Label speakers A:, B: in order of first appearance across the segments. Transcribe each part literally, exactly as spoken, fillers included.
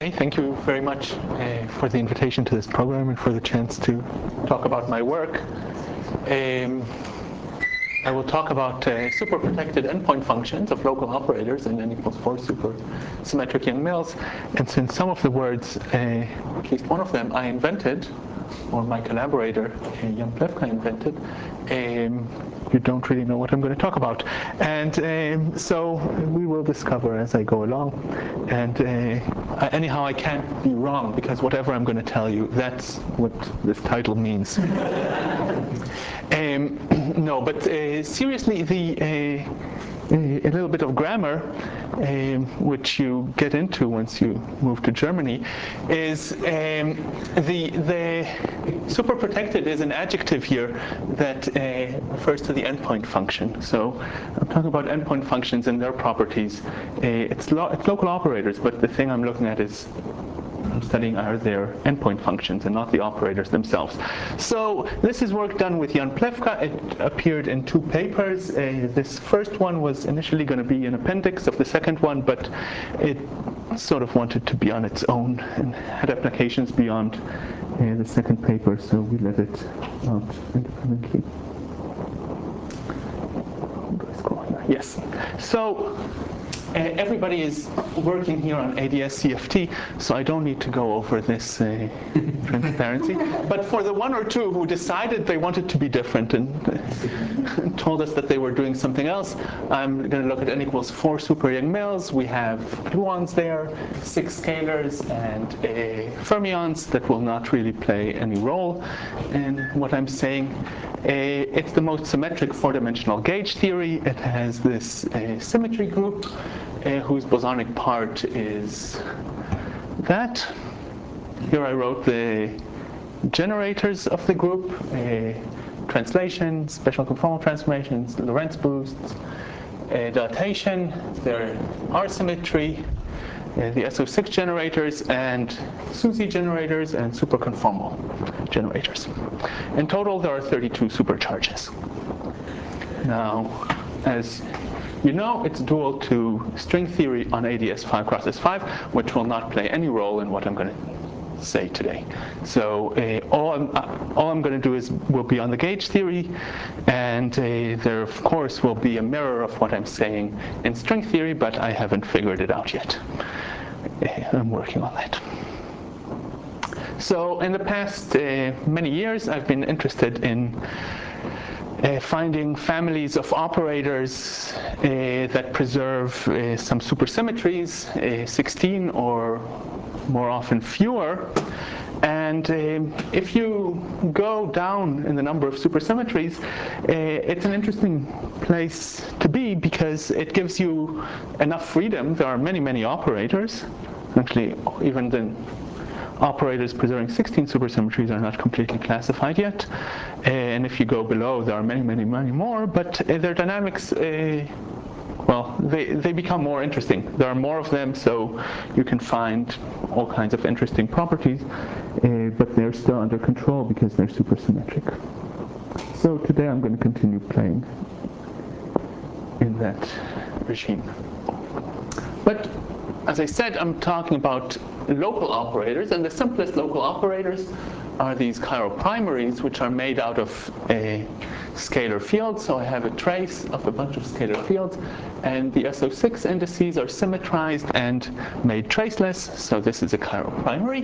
A: Thank you very much uh, for the invitation to this program and for the chance to talk about my work. Um, I will talk about uh, super protected endpoint functions of local operators in n equals four super symmetric Yang-Mills. And since some of the words, uh, at least one of them, I invented, or my collaborator, uh, Jan Plewka, invented, um, you don't really know what I'm going to talk about. And um, so we will discover as I go along. And uh, anyhow, I can't be wrong, because whatever I'm going to tell you, that's what this title means. um, no, but uh, seriously, the uh, a little bit of grammar, um, which you get into once you move to Germany, is um, the the super protected is an adjective here that uh, refers to the endpoint function. So I'm talking about endpoint functions and their properties. Uh, it's, lo it's local operators, but the thing I'm looking at is I'm studying are their endpoint functions and not the operators themselves. So this is work done with Jan Plewka. It appeared in two papers. Uh, this first one was initially going to be an appendix of the second one, but it sort of wanted to be on its own and had applications beyond uh, the second paper, so we let it out independently. How do I scroll here? Yes. So. Uh, everybody is working here on A D S C F T, so I don't need to go over this uh, transparency. But for the one or two who decided they wanted to be different and uh, told us that they were doing something else, I'm going to look at n equals four super Yang-Mills. We have gluons there, six scalars, and uh, fermions that will not really play any role in what I'm saying. Uh, it's the most symmetric four-dimensional gauge theory. It has this uh, symmetry group, uh, whose bosonic part is that. Here I wrote the generators of the group, uh, translation, special conformal transformations, Lorentz boosts, uh, dilatation, their R symmetry, Uh, the S O six generators, and SUSY generators, and superconformal generators. In total, there are thirty-two supercharges. Now, as you know, it's dual to string theory on A D S five cross S five, which will not play any role in what I'm going to say today. So uh, all, I'm, uh, all I'm going to do is will be on the gauge theory, and uh, there of course will be a mirror of what I'm saying in string theory, but I haven't figured it out yet. Uh, I'm working on that. So in the past uh, many years, I've been interested in Uh, finding families of operators uh, that preserve uh, some supersymmetries, uh, sixteen or more often fewer. And um, if you go down in the number of supersymmetries, uh, it's an interesting place to be because it gives you enough freedom. There are many, many operators. Actually, even the operators preserving sixteen supersymmetries are not completely classified yet. And if you go below, there are many, many, many more, but uh, their dynamics, uh, well, they, they become more interesting. There are more of them, so you can find all kinds of interesting properties, uh, but they're still under control because they're supersymmetric. So today I'm going to continue playing in that regime. But as I said, I'm talking about local operators, and the simplest local operators are these chiroprimaries, which are made out of a scalar field. So I have a trace of a bunch of scalar fields, and the S O six indices are symmetrized and made traceless. So this is a chiroprimary.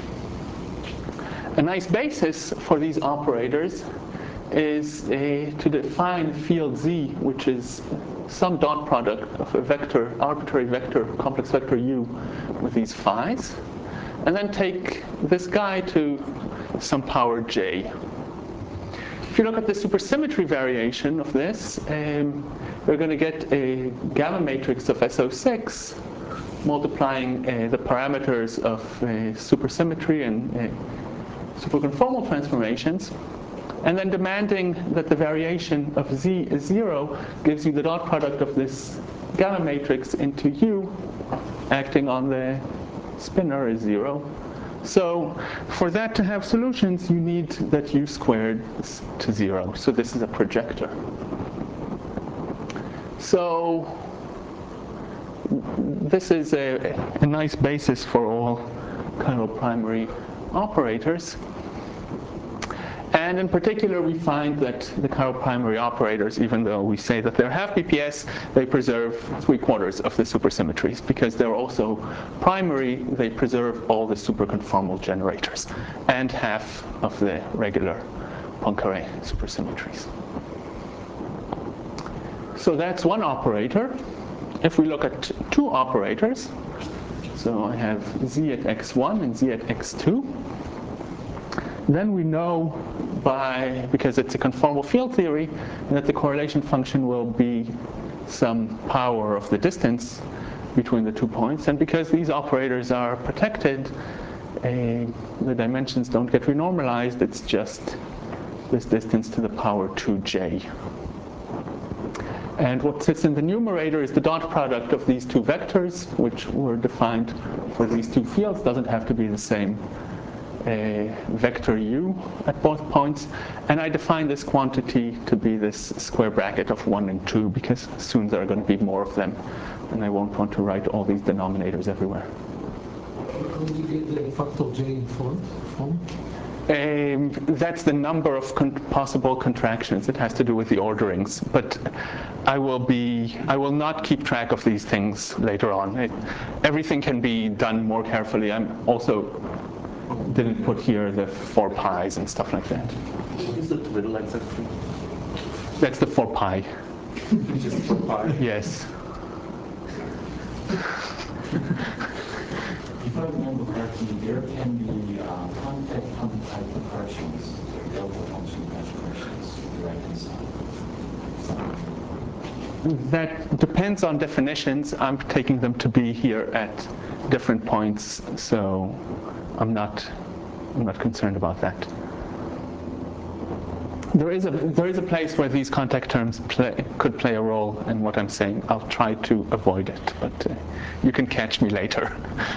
A: A nice basis for these operators is uh, to define field Z, which is some dot product of a vector, arbitrary vector, complex vector U with these phi's, and then take this guy to some power J. If you look at the supersymmetry variation of this, um, we're going to get a gamma matrix of S O six multiplying uh, the parameters of uh, supersymmetry and uh, superconformal transformations, and then demanding that the variation of Z is zero gives you the dot product of this gamma matrix into U, acting on the spinor is zero. So for that to have solutions, you need that U squared is to zero. So this is a projector. So this is a, a nice basis for all chiral primary operators. And in particular, we find that the chiral primary operators, even though we say that they're half B P S, they preserve three quarters of the supersymmetries. Because they're also primary, they preserve all the superconformal generators and half of the regular Poincare supersymmetries. So that's one operator. If we look at two operators, so I have Z at x one and Z at x two, then we know by, because it's a conformal field theory, that the correlation function will be some power of the distance between the two points. And because these operators are protected, uh, the dimensions don't get renormalized. It's just this distance to the power two j. And what sits in the numerator is the dot product of these two vectors, which were defined for these two fields. Doesn't have to be the same uh, vector u at both points. And I define this quantity to be this square bracket of one and two, because soon there are going to be more of them, and I won't want to write all these denominators everywhere.
B: How do you get the factor j in front from?
A: Um, that's the number of con possible contractions. It has to do with the orderings, but I will be I will not keep track of these things later on. It, everything can be done more carefully. I'm also didn't put here the four pi's and stuff like that.
C: What is the twiddle exactly?
A: That's the four pi.
C: Just four pi?
A: Yes.
D: If I remember correctly, there can be uh, contact type compressions, delta function compressions to reconcile.
A: That depends on definitions. I'm taking them to be here at different points, so I'm not I'm not concerned about that. There is a there is a place where these contact terms play, could play a role in what I'm saying. I'll try to avoid it, but uh, you can catch me later.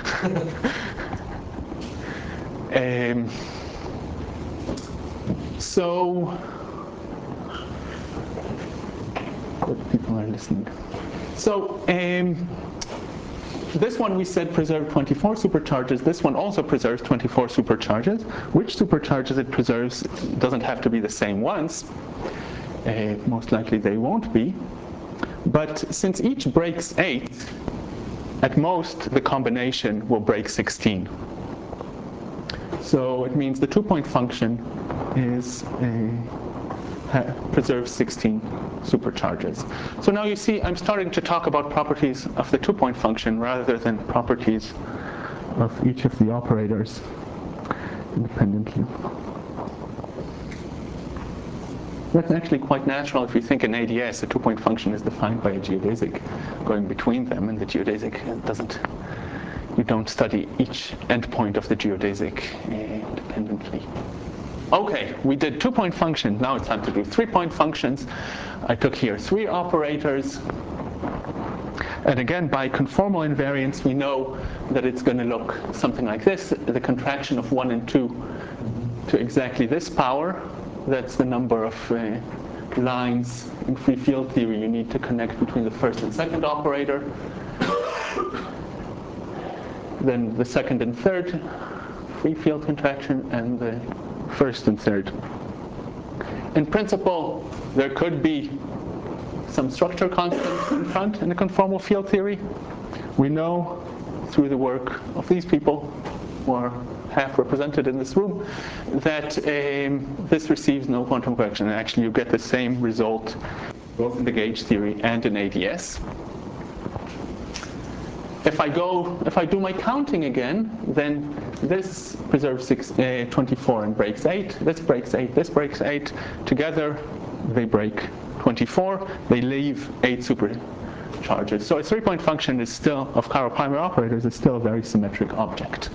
A: um, so, good people are listening. So. Um, This one we said preserved twenty-four supercharges. This one also preserves twenty-four supercharges. Which supercharges it preserves doesn't have to be the same ones. Uh, most likely they won't be. But since each breaks eight, at most the combination will break sixteen. So it means the two-point function is uh, preserves sixteen supercharges. So now you see I'm starting to talk about properties of the two-point function rather than properties of each of the operators independently. That's actually quite natural if you think in A D S, a two-point function is defined by a geodesic going between them, and the geodesic doesn't, you don't study each endpoint of the geodesic uh, independently. Okay, we did two-point function. Now it's time to do three-point functions. I took here three operators. And again, by conformal invariance, we know that it's going to look something like this. The contraction of one and two to exactly this power. That's the number of uh, lines in free field theory you need to connect between the first and second operator. Then the second and third free field contraction, and the first and third. In principle, there could be some structure constant in front in the conformal field theory. We know through the work of these people, who are half represented in this room, that um, this receives no quantum correction. And actually, you get the same result both in the gauge theory and in A D S. If I go, if I do my counting again, then this preserves six, uh, twenty-four and breaks eight. This breaks eight. This breaks eight. Together, they break twenty-four. They leave eight supercharges. So a three-point function is still of chiral primary operators is still a very symmetric object.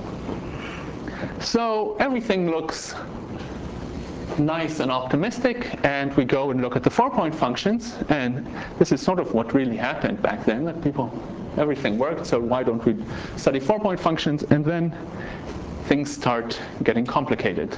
A: So everything looks nice and optimistic, and we go and look at the four-point functions, and this is sort of what really happened back then, that people, everything worked, so why don't we study four-point functions? And then things start getting complicated.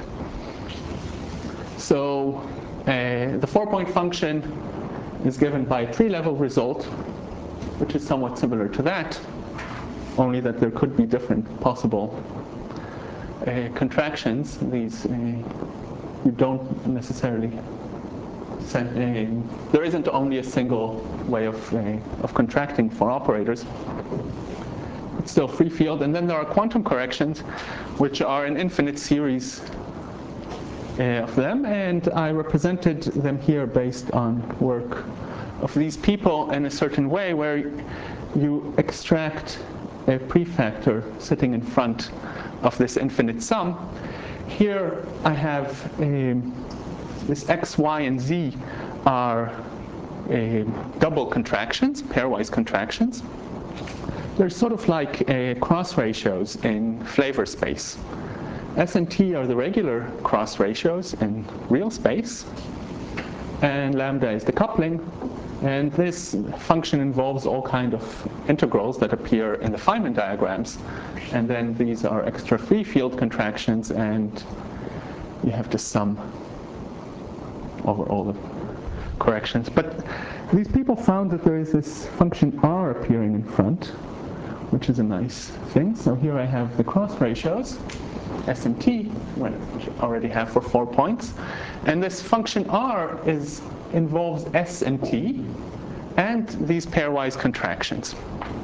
A: So uh, the four-point function is given by a tree-level result. which is somewhat similar to that, only that there could be different possible uh, contractions. These uh, you don't necessarily send, uh, there isn't only a single way of, uh, of contracting for operators. It's still free field. And then there are quantum corrections, which are an infinite series uh, of them. And I represented them here based on work of these people in a certain way, where you extract a prefactor sitting in front of this infinite sum. Here I have um, this x, y, and z are uh, double contractions, pairwise contractions. They're sort of like uh, cross ratios in flavor space. S and t are the regular cross ratios in real space, and lambda is the coupling. And this function involves all kinds of integrals that appear in the Feynman diagrams. And then these are extra free field contractions, and you have to sum over all the corrections. But these people found that there is this function r appearing in front, which is a nice thing. So here I have the cross ratios, S and T, which I already have for four points. And this function r is involves S and T and these pairwise contractions.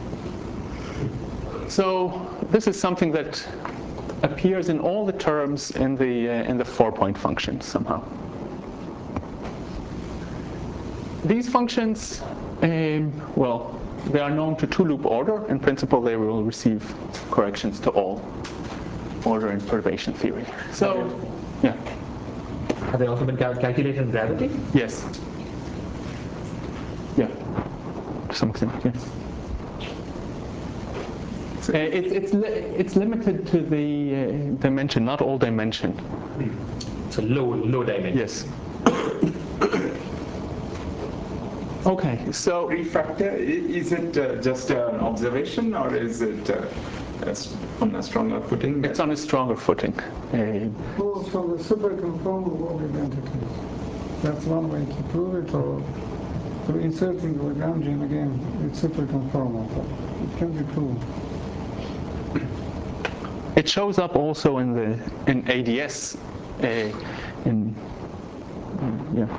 A: So this is something that appears in all the terms in the, uh, in the four-point function somehow. These functions, um, well, they are known to two-loop order. In principle, they will receive corrections to all order in perturbation theory. So, yeah.
E: Have they also been cal calculated in gravity?
A: Yes. Yeah. To some extent, yes. Uh, it, it's li it's limited to the uh, dimension, not all dimension.
E: So low low dimension.
A: Yes. Okay, so
F: Prefactor, is it uh, just an observation, or is it uh, on a stronger footing?
A: It's on a stronger footing. Uh,
B: Pulls from the superconformal identity. That's one way to prove it, or through inserting the Lagrangian again, it's superconformal. It can be proved.
A: It shows up also in the in A D S, uh, in yeah.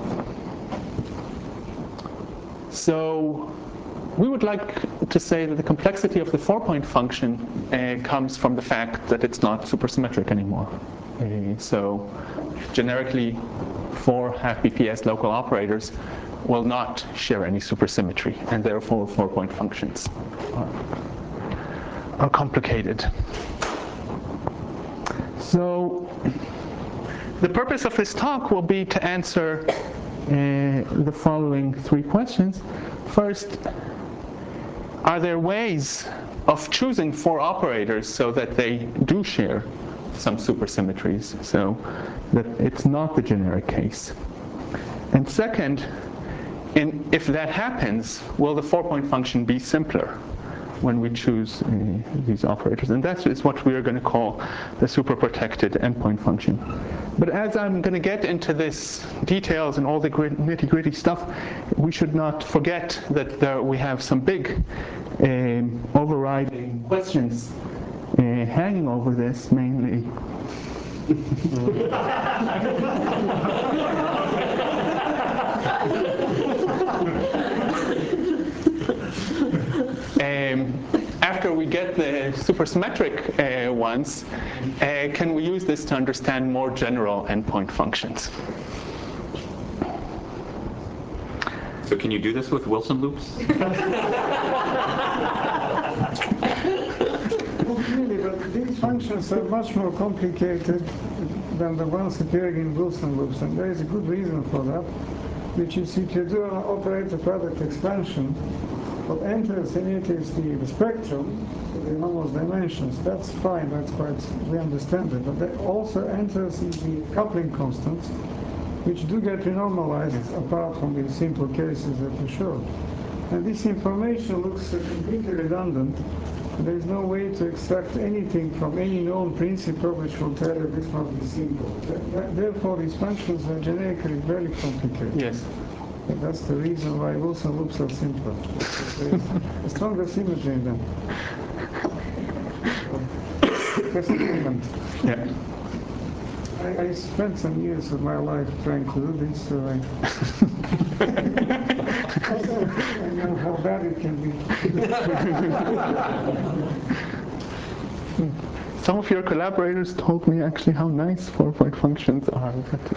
A: So we would like to say that the complexity of the four-point function uh, comes from the fact that it's not supersymmetric anymore. Uh, so generically, four half B P S local operators will not share any supersymmetry, and therefore four-point functions are, are complicated. So the purpose of this talk will be to answer Uh, the following three questions. First, are there ways of choosing four operators so that they do share some supersymmetries, so that it's not the generic case? And second, in, if that happens, will the four-point function be simpler when we choose uh, these operators? And that is what we are going to call the superprotected endpoint function. But as I'm going to get into this details and all the nitty-gritty stuff, we should not forget that there we have some big um, overriding questions uh, hanging over this, mainly. um, after we get the supersymmetric uh, ones, uh, can we use this to understand more general endpoint functions?
C: So can you do this with Wilson loops?
B: Really, but these functions are much more complicated than the ones appearing in Wilson loops, and there is a good reason for that, which is if you do an operator product expansion, what enters in it is the, the spectrum, the enormous dimensions. That's fine, that's quite, we understand it. But that also enters in the coupling constants, which do get renormalized apart from the simple cases that you showed. And this information looks uh, completely redundant. There is no way to extract anything from any known principle which will tell you this must be simple. Therefore, these functions are generically very complicated.
A: Yes.
B: That's the reason why Wilson loops are simpler. There's a stronger symmetry in them. First element.
A: Yeah.
B: I, I spent some years of my life trying to do this, so I, I know how bad it can be.
A: Some of your collaborators told me actually how nice four-point functions are.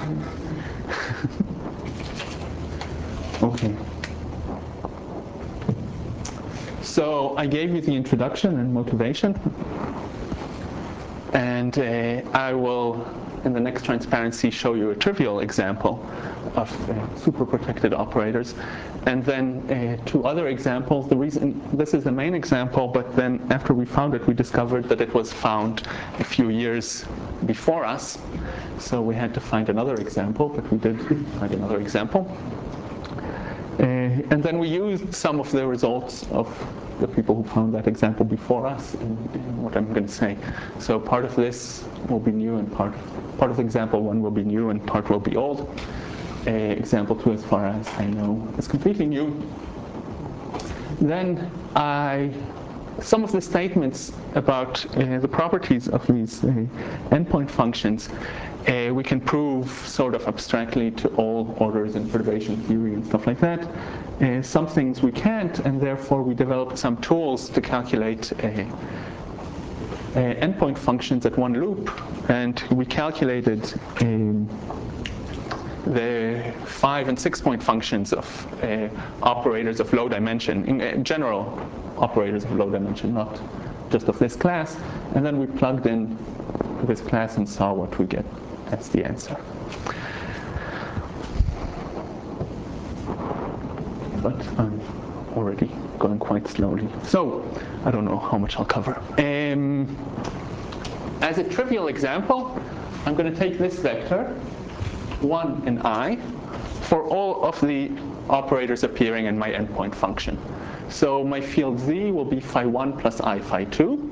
A: Okay. So I gave you the introduction and motivation, and uh, I will, in the next transparency, show you a trivial example of uh, super protected operators, and then uh, two other examples. The reason this is the main example, but then after we found it, we discovered that it was found a few years before us, so we had to find another example, but we did find another example. Uh, and then we used some of the results of the people who found that example before us in, in what I'm going to say. So part of this will be new, and part part of example one will be new, and part will be old. Uh, example two, as far as I know, is completely new. Then I, some of the statements about uh, the properties of these uh, endpoint functions, uh, we can prove sort of abstractly to all orders in perturbation theory and stuff like that. Uh, some things we can't, and therefore we developed some tools to calculate uh, uh, endpoint functions at one loop, and we calculated um, the five and six point functions of uh, operators of low dimension, in uh, general operators of low dimension, not just of this class, and then we plugged in this class and saw what we get as the answer. But I'm already going quite slowly, so I don't know how much I'll cover. Um, as a trivial example, I'm going to take this vector, one and I, for all of the operators appearing in my endpoint function. So my field Z will be phi one plus I phi two.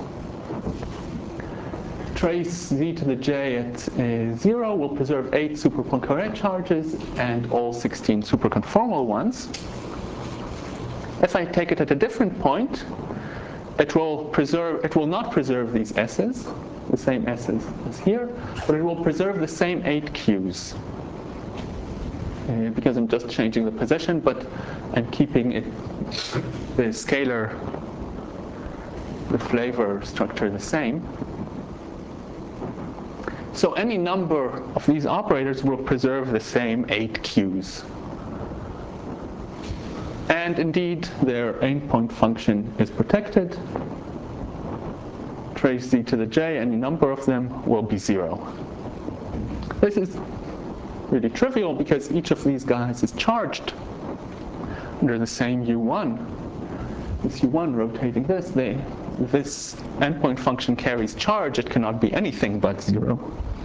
A: Trace Z to the J at uh, zero will preserve eight super Poincare charges and all sixteen superconformal ones. If I take it at a different point, it will preserve. It will not preserve these S's, the same S's as here, but it will preserve the same eight Q's. Uh, because I'm just changing the position, but I'm keeping it, the scalar, the flavor structure the same. So any number of these operators will preserve the same eight Q's. And indeed, their endpoint function is protected. Trace Z to the J, any number of them will be zero. This is really trivial because each of these guys is charged under the same U one. This U one rotating this, they, this endpoint function carries charge. It cannot be anything but zero.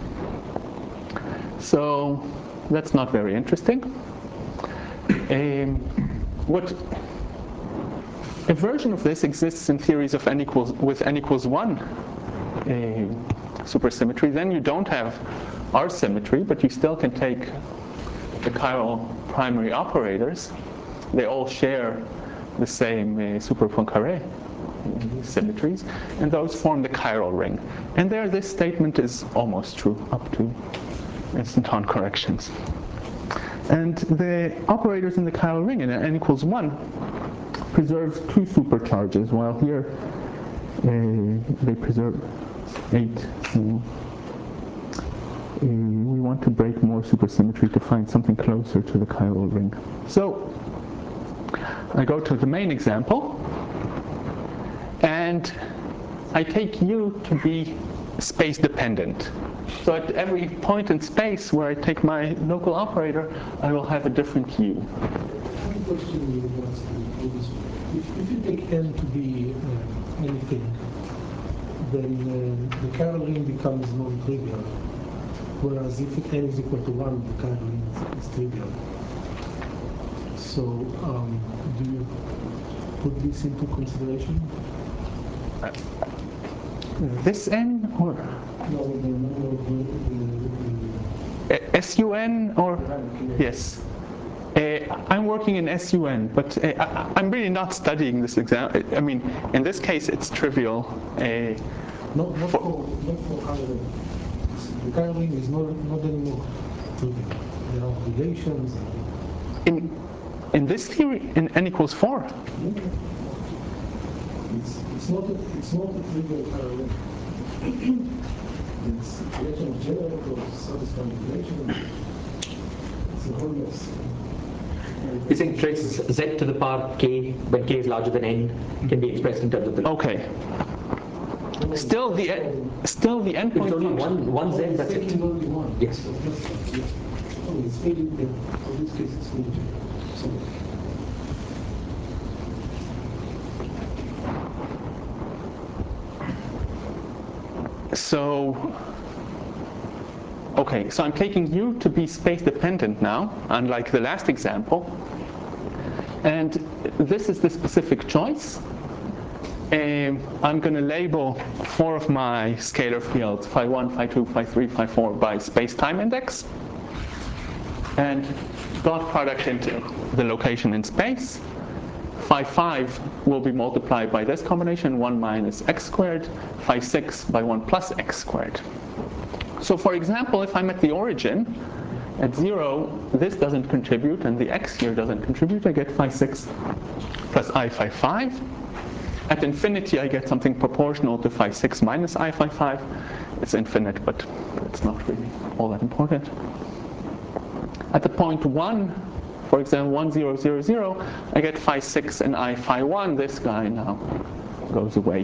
A: So that's not very interesting. Um, what a version of this exists in theories of n equals with n equals one uh, supersymmetry. Then you don't have R symmetry, but you still can take the chiral primary operators. They all share the same uh, super Poincare symmetries, and those form the chiral ring. And there, this statement is almost true up to instanton corrections. And the operators in the chiral ring in n equals one preserves two supercharges, while here uh, they preserve eight. So, uh, we want to break more supersymmetry to find something closer to the chiral ring. So I go to the main example, and I take U to be space dependent. So at every point in space where I take my local operator, I will have a different U.
G: One question in regards to the previous one. If, if you take n to be uh, anything, then uh, the chiral ring becomes non-trivial. Whereas if n is equal to one, the chiral ring is, is trivial. So um, do you put this into consideration?
A: Uh, this n or?
G: No, the number of the, the, the
A: S U N or? Yes. Uh, I'm working in S U N, but uh, I, I'm really not studying this exam. I mean, in this case, it's trivial. Uh,
G: Not, not for, not for other. The caroling is not, not anymore trivial. There are relations.
A: in, in this theory, in n equals four.
G: It's, it's not a, it's not a trivial caroling. It's relation of generate or satisfying relation. It's a whole mess.
E: You think trace z to the power k when k is larger than n can be expressed in terms of the.
A: Okay. Still the still the endpoint
E: It's only
A: function.
E: one one z. That's it.
G: Taking only one.
E: Yes.
G: So just, yeah. Oh, it's fading there. In this case, it's fading. So.
A: So, okay, so I'm taking U to be space dependent now, unlike the last example. And this is the specific choice. Um, I'm going to label four of my scalar fields, phi one, phi two, phi three, phi four, by space-time index. And dot product into the location in space. Phi five will be multiplied by this combination, one minus x squared, phi six by one plus x squared. So for example, if I'm at the origin, at zero, this doesn't contribute, and the x here doesn't contribute, I get phi six plus I phi five. At infinity, I get something proportional to phi six minus I phi five. It's infinite, but it's not really all that important. At the point one, for example, one, zero, zero, zero, I get phi six and I phi one. This guy now goes away.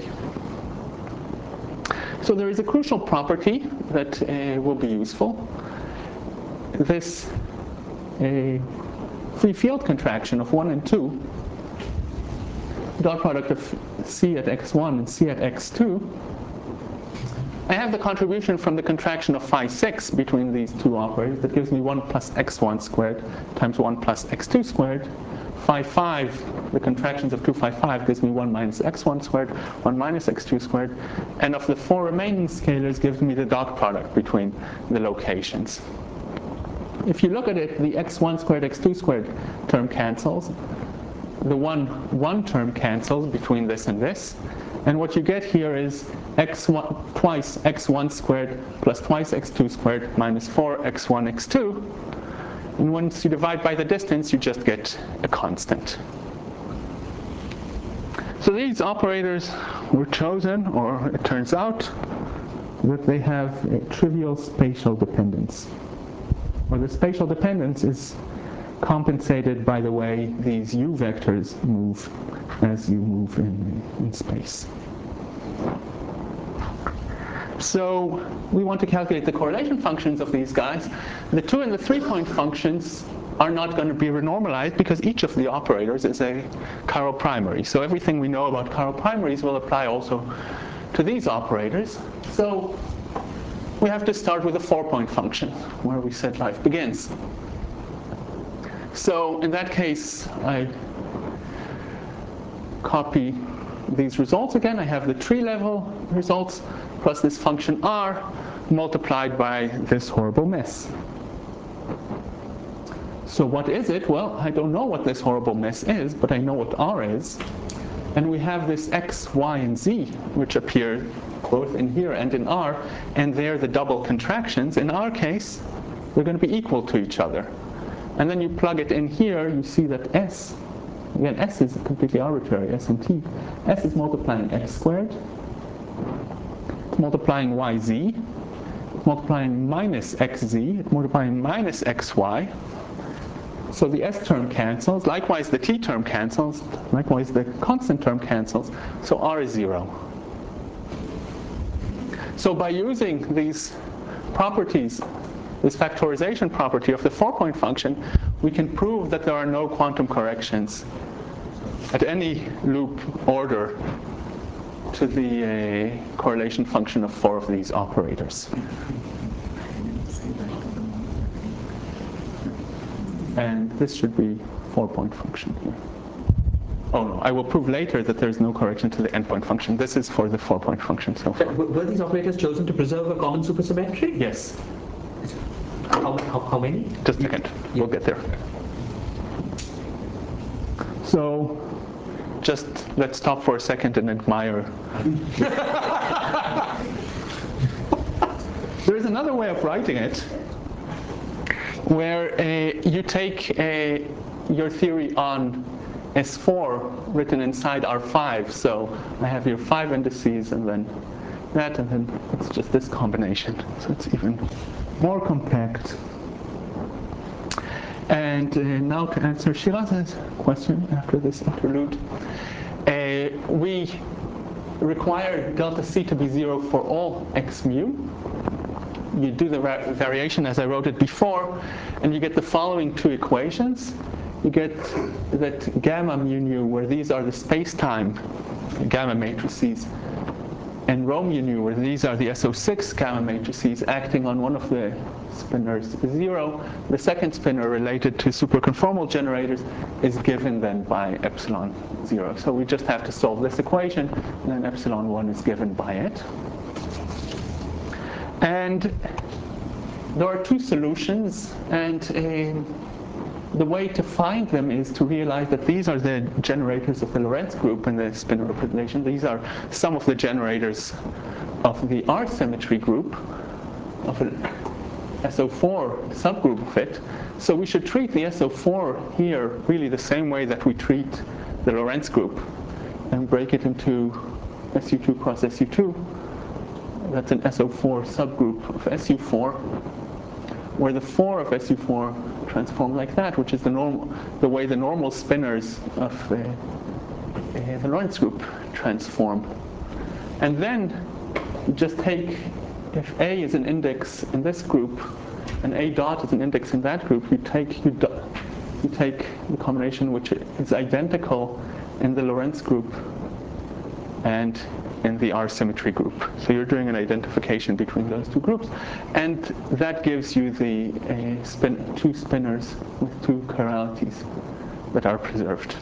A: So there is a crucial property that uh, will be useful. This uh, free field contraction of one and two, dot product of C at x one and C at x two, I have the contribution from the contraction of phi six between these two operators that gives me one plus x one squared times one plus x two squared. Phi five, the contractions of two phi five gives me one minus x one squared, one minus x two squared. And of the four remaining scalars gives me the dot product between the locations. If you look at it, the x one squared, x two squared term cancels. The one, one term cancels between this and this. And what you get here is x one twice x one squared plus twice x two squared minus four x one, x two. And once you divide by the distance, you just get a constant. So these operators were chosen, or it turns out that they have a trivial spatial dependence. Or the spatial dependence is compensated by the way these u vectors move as you move in, in space. So we want to calculate the correlation functions of these guys. The two and the three-point functions are not going to be renormalized because each of the operators is a chiral primary. So everything we know about chiral primaries will apply also to these operators. So we have to start with a four-point function where we said life begins. So in that case, I copy these results again. I have the tree level results plus this function r multiplied by this horrible mess. So what is it? Well, I don't know what this horrible mess is, but I know what r is. And we have this x, y, and z, which appear both in here and in r, and they're the double contractions. In our case, they're going to be equal to each other. And then you plug it in here, you see that s, again, s is completely arbitrary, s and t. S is multiplying x squared, it's multiplying yz, it's multiplying minus xz, it's multiplying minus xy. So the s term cancels, likewise the t term cancels, likewise the constant term cancels, so r is zero. So by using these properties, this factorization property of the four-point function, we can prove that there are no quantum corrections at any loop order to the uh, correlation function of four of these operators. And this should be four-point function here. Oh no, I will prove later that there's no correction to the endpoint function. This is for the four-point function so far.
E: Were these operators chosen to preserve a common supersymmetry?
A: Yes.
E: How, how, how many?
A: Just a second, we'll get there. So just let's stop for a second and admire. There is another way of writing it, where uh, you take uh, your theory on S four written inside R five. So I have here five indices and then that, and then it's just this combination. So it's even more compact. And uh, now to answer Shiraze's question after this interlude, uh, we require delta C to be zero for all x mu. You do the variation as I wrote it before, and you get the following two equations. You get that gamma mu nu, where these are the space-time gamma matrices, and rho mu nu, where these are the S O six gamma matrices acting on one of the spinors zero. The second spinor related to superconformal generators is given then by epsilon zero. So we just have to solve this equation, and then epsilon one is given by it. And there are two solutions, and um, the way to find them is to realize that these are the generators of the Lorentz group in the spinor representation. These are some of the generators of the R symmetry group, of an S O four subgroup of it. So we should treat the S O four here really the same way that we treat the Lorentz group, and break it into S U two cross S U two. That's an S O four subgroup of S U four, where the four of S U four transform like that, which is the normal, the way the normal spinors of uh, uh, the Lorentz group transform. And then you just take, if A is an index in this group and A dot is an index in that group, you take you, do, you take the combination which is identical in the Lorentz group and in the R symmetry group. So you're doing an identification between those two groups, and that gives you the uh, spin, two spinors with two chiralities that are preserved.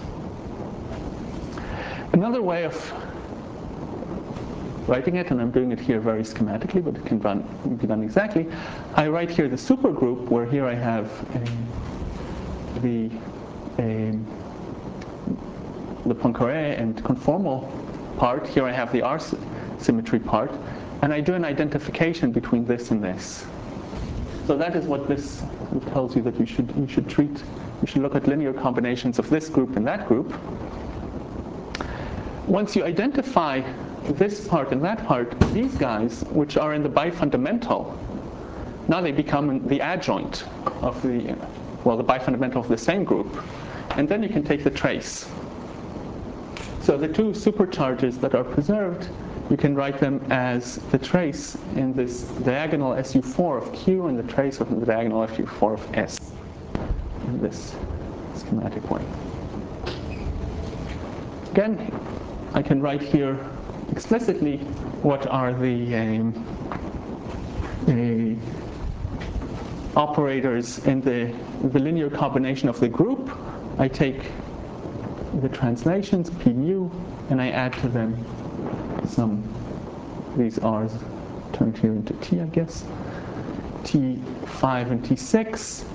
A: Another way of writing it, and I'm doing it here very schematically, but it can run, be done exactly. I write here the supergroup, where here I have uh, the um, the Poincare and conformal part. Here I have the R symmetry part, and I do an identification between this and this. So that is what this tells you, that you should you should treat you should look at linear combinations of this group and that group. Once you identify this part and that part, these guys, which are in the bifundamental, now they become the adjoint of the well the bifundamental of the same group, and then you can take the trace. So the two supercharges that are preserved, you can write them as the trace in this diagonal S U four of Q and the trace of the diagonal S U four of S in this schematic way. Again, I can write here explicitly what are the um, uh, operators in the, the linear combination of the group. I take the translations, P mu, and I add to them some, these R's turned here into T, I guess, T five and T six.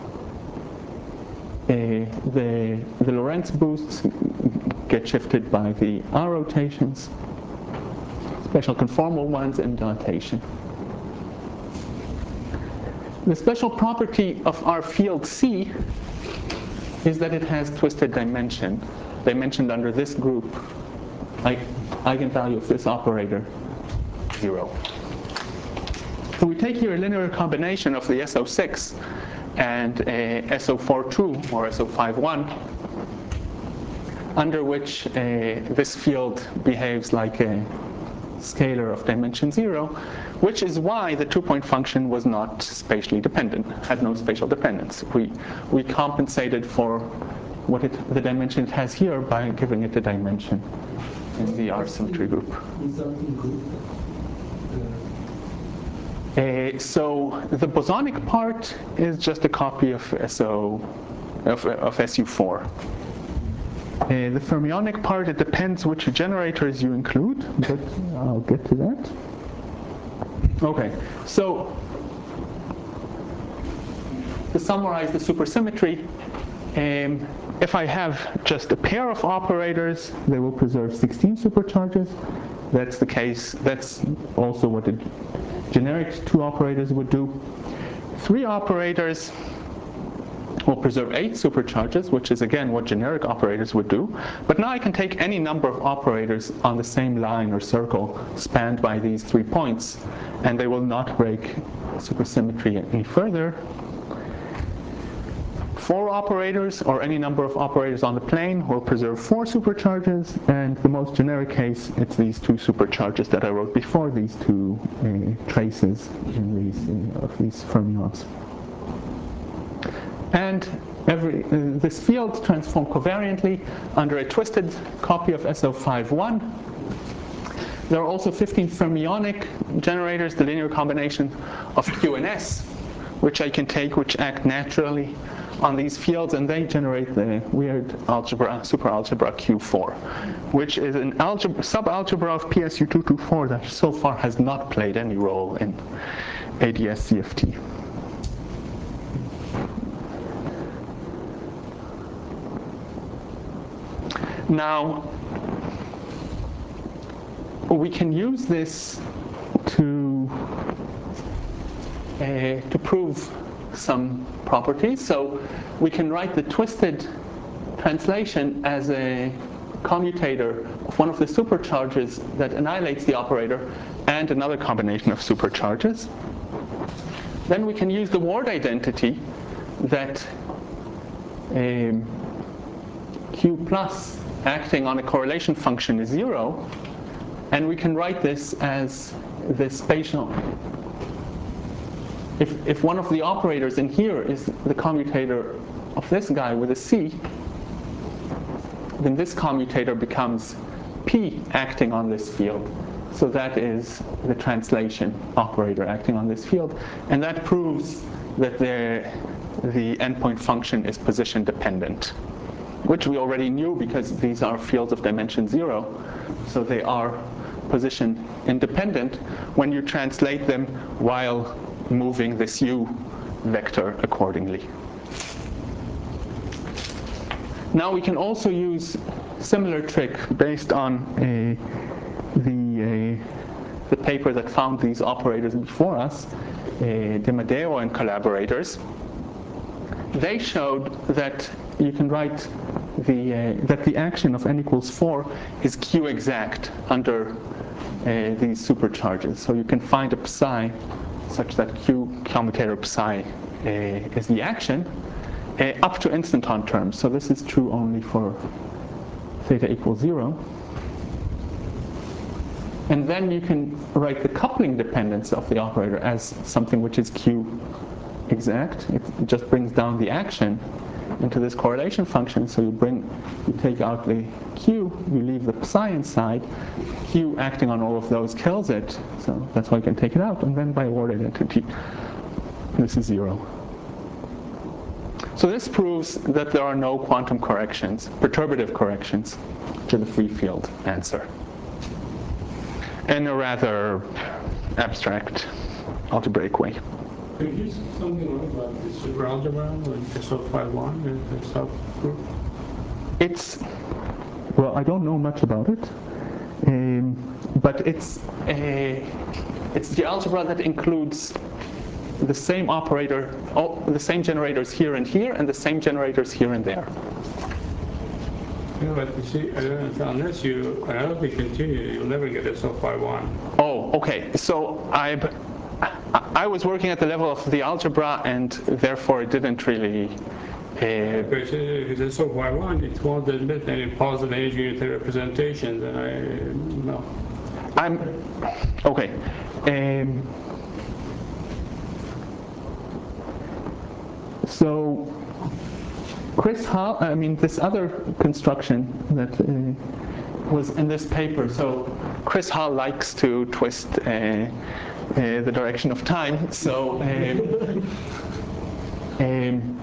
A: Uh, the, the Lorentz boosts get shifted by the R rotations, special conformal ones, and dilatation. The special property of our field C is that it has twisted dimension. Dimensioned under this group, eigenvalue of this operator, zero. So we take here a linear combination of the S O six and a S O four two or S O five one, under which uh, this field behaves like a scalar of dimension zero, which is why the two-point function was not spatially dependent, had no spatial dependence. We, we compensated for what it, the dimension it has here by giving it a dimension in the R symmetry group. Uh, so the bosonic part is just a copy of S O of, of S U four. Uh, the fermionic part, it depends which generators you include, but I'll get to that. Okay, so to summarize the supersymmetry, um, if I have just a pair of operators, they will preserve sixteen supercharges. That's the case. That's also what the generic two operators would do. Three operators will preserve eight supercharges, which is again what generic operators would do. But now I can take any number of operators on the same line or circle spanned by these three points, and they will not break supersymmetry any further. Four operators, or any number of operators on the plane, will preserve four supercharges, and the most generic case, it's these two supercharges that I wrote before, these two uh, traces in these, uh, of these fermions. And every, uh, this field transformed covariantly under a twisted copy of S O five one. There are also fifteen fermionic generators, the linear combination of Q and S, which I can take, which act naturally on these fields, and they generate the weird algebra, superalgebra Q four, which is an algebra, subalgebra of P S U two twenty-four that so far has not played any role in A D S C F T. Now, we can use this to, uh, to prove some properties. So we can write the twisted translation as a commutator of one of the supercharges that annihilates the operator and another combination of supercharges. Then we can use the Ward identity that um, Q plus acting on a correlation function is zero, and we can write this as the spatial. If, if one of the operators in here is the commutator of this guy with a C, then this commutator becomes P acting on this field. So that is the translation operator acting on this field. And that proves that the, the endpoint function is position dependent, which we already knew because these are fields of dimension zero. So they are position independent when you translate them while moving this U vector accordingly. Now we can also use similar trick based on uh, the, uh, the paper that found these operators before us, uh, De Matteo and collaborators. They showed that you can write the, uh, that the action of n equals four is Q exact under uh, these supercharges. So you can find a psi such that Q commutator psi uh, is the action uh, up to instanton terms. So this is true only for theta equals zero. And then you can write the coupling dependence of the operator as something which is Q exact. It just brings down the action into this correlation function. So you bring, you take out the Q, you leave the psi inside. Q acting on all of those kills it. So that's why you can take it out. And then by Ward identity, this is zero. So this proves that there are no quantum corrections, perturbative corrections, to the free field answer in a rather abstract algebraic way.
H: Could you say something more about the superalgebra, like S O five one, the subgroup?
A: It's, well, I don't know much about it, um, but it's a, it's the algebra that includes the same operator, oh, the same generators here and here, and the same generators here and there.
H: Yeah, but you see, I don't know, unless you analytically continue, you'll never get S O five one.
A: Oh, okay. So I, I was working at the level of the algebra, and therefore it didn't really. Uh,
H: because if it's S O five one, it won't admit any positive energy unitary representations, and I no.
A: I'm okay. Um, so. Chris Hull, I mean, this other construction that uh, was in this paper. So Chris Hull likes to twist uh, uh, the direction of time. So um, um,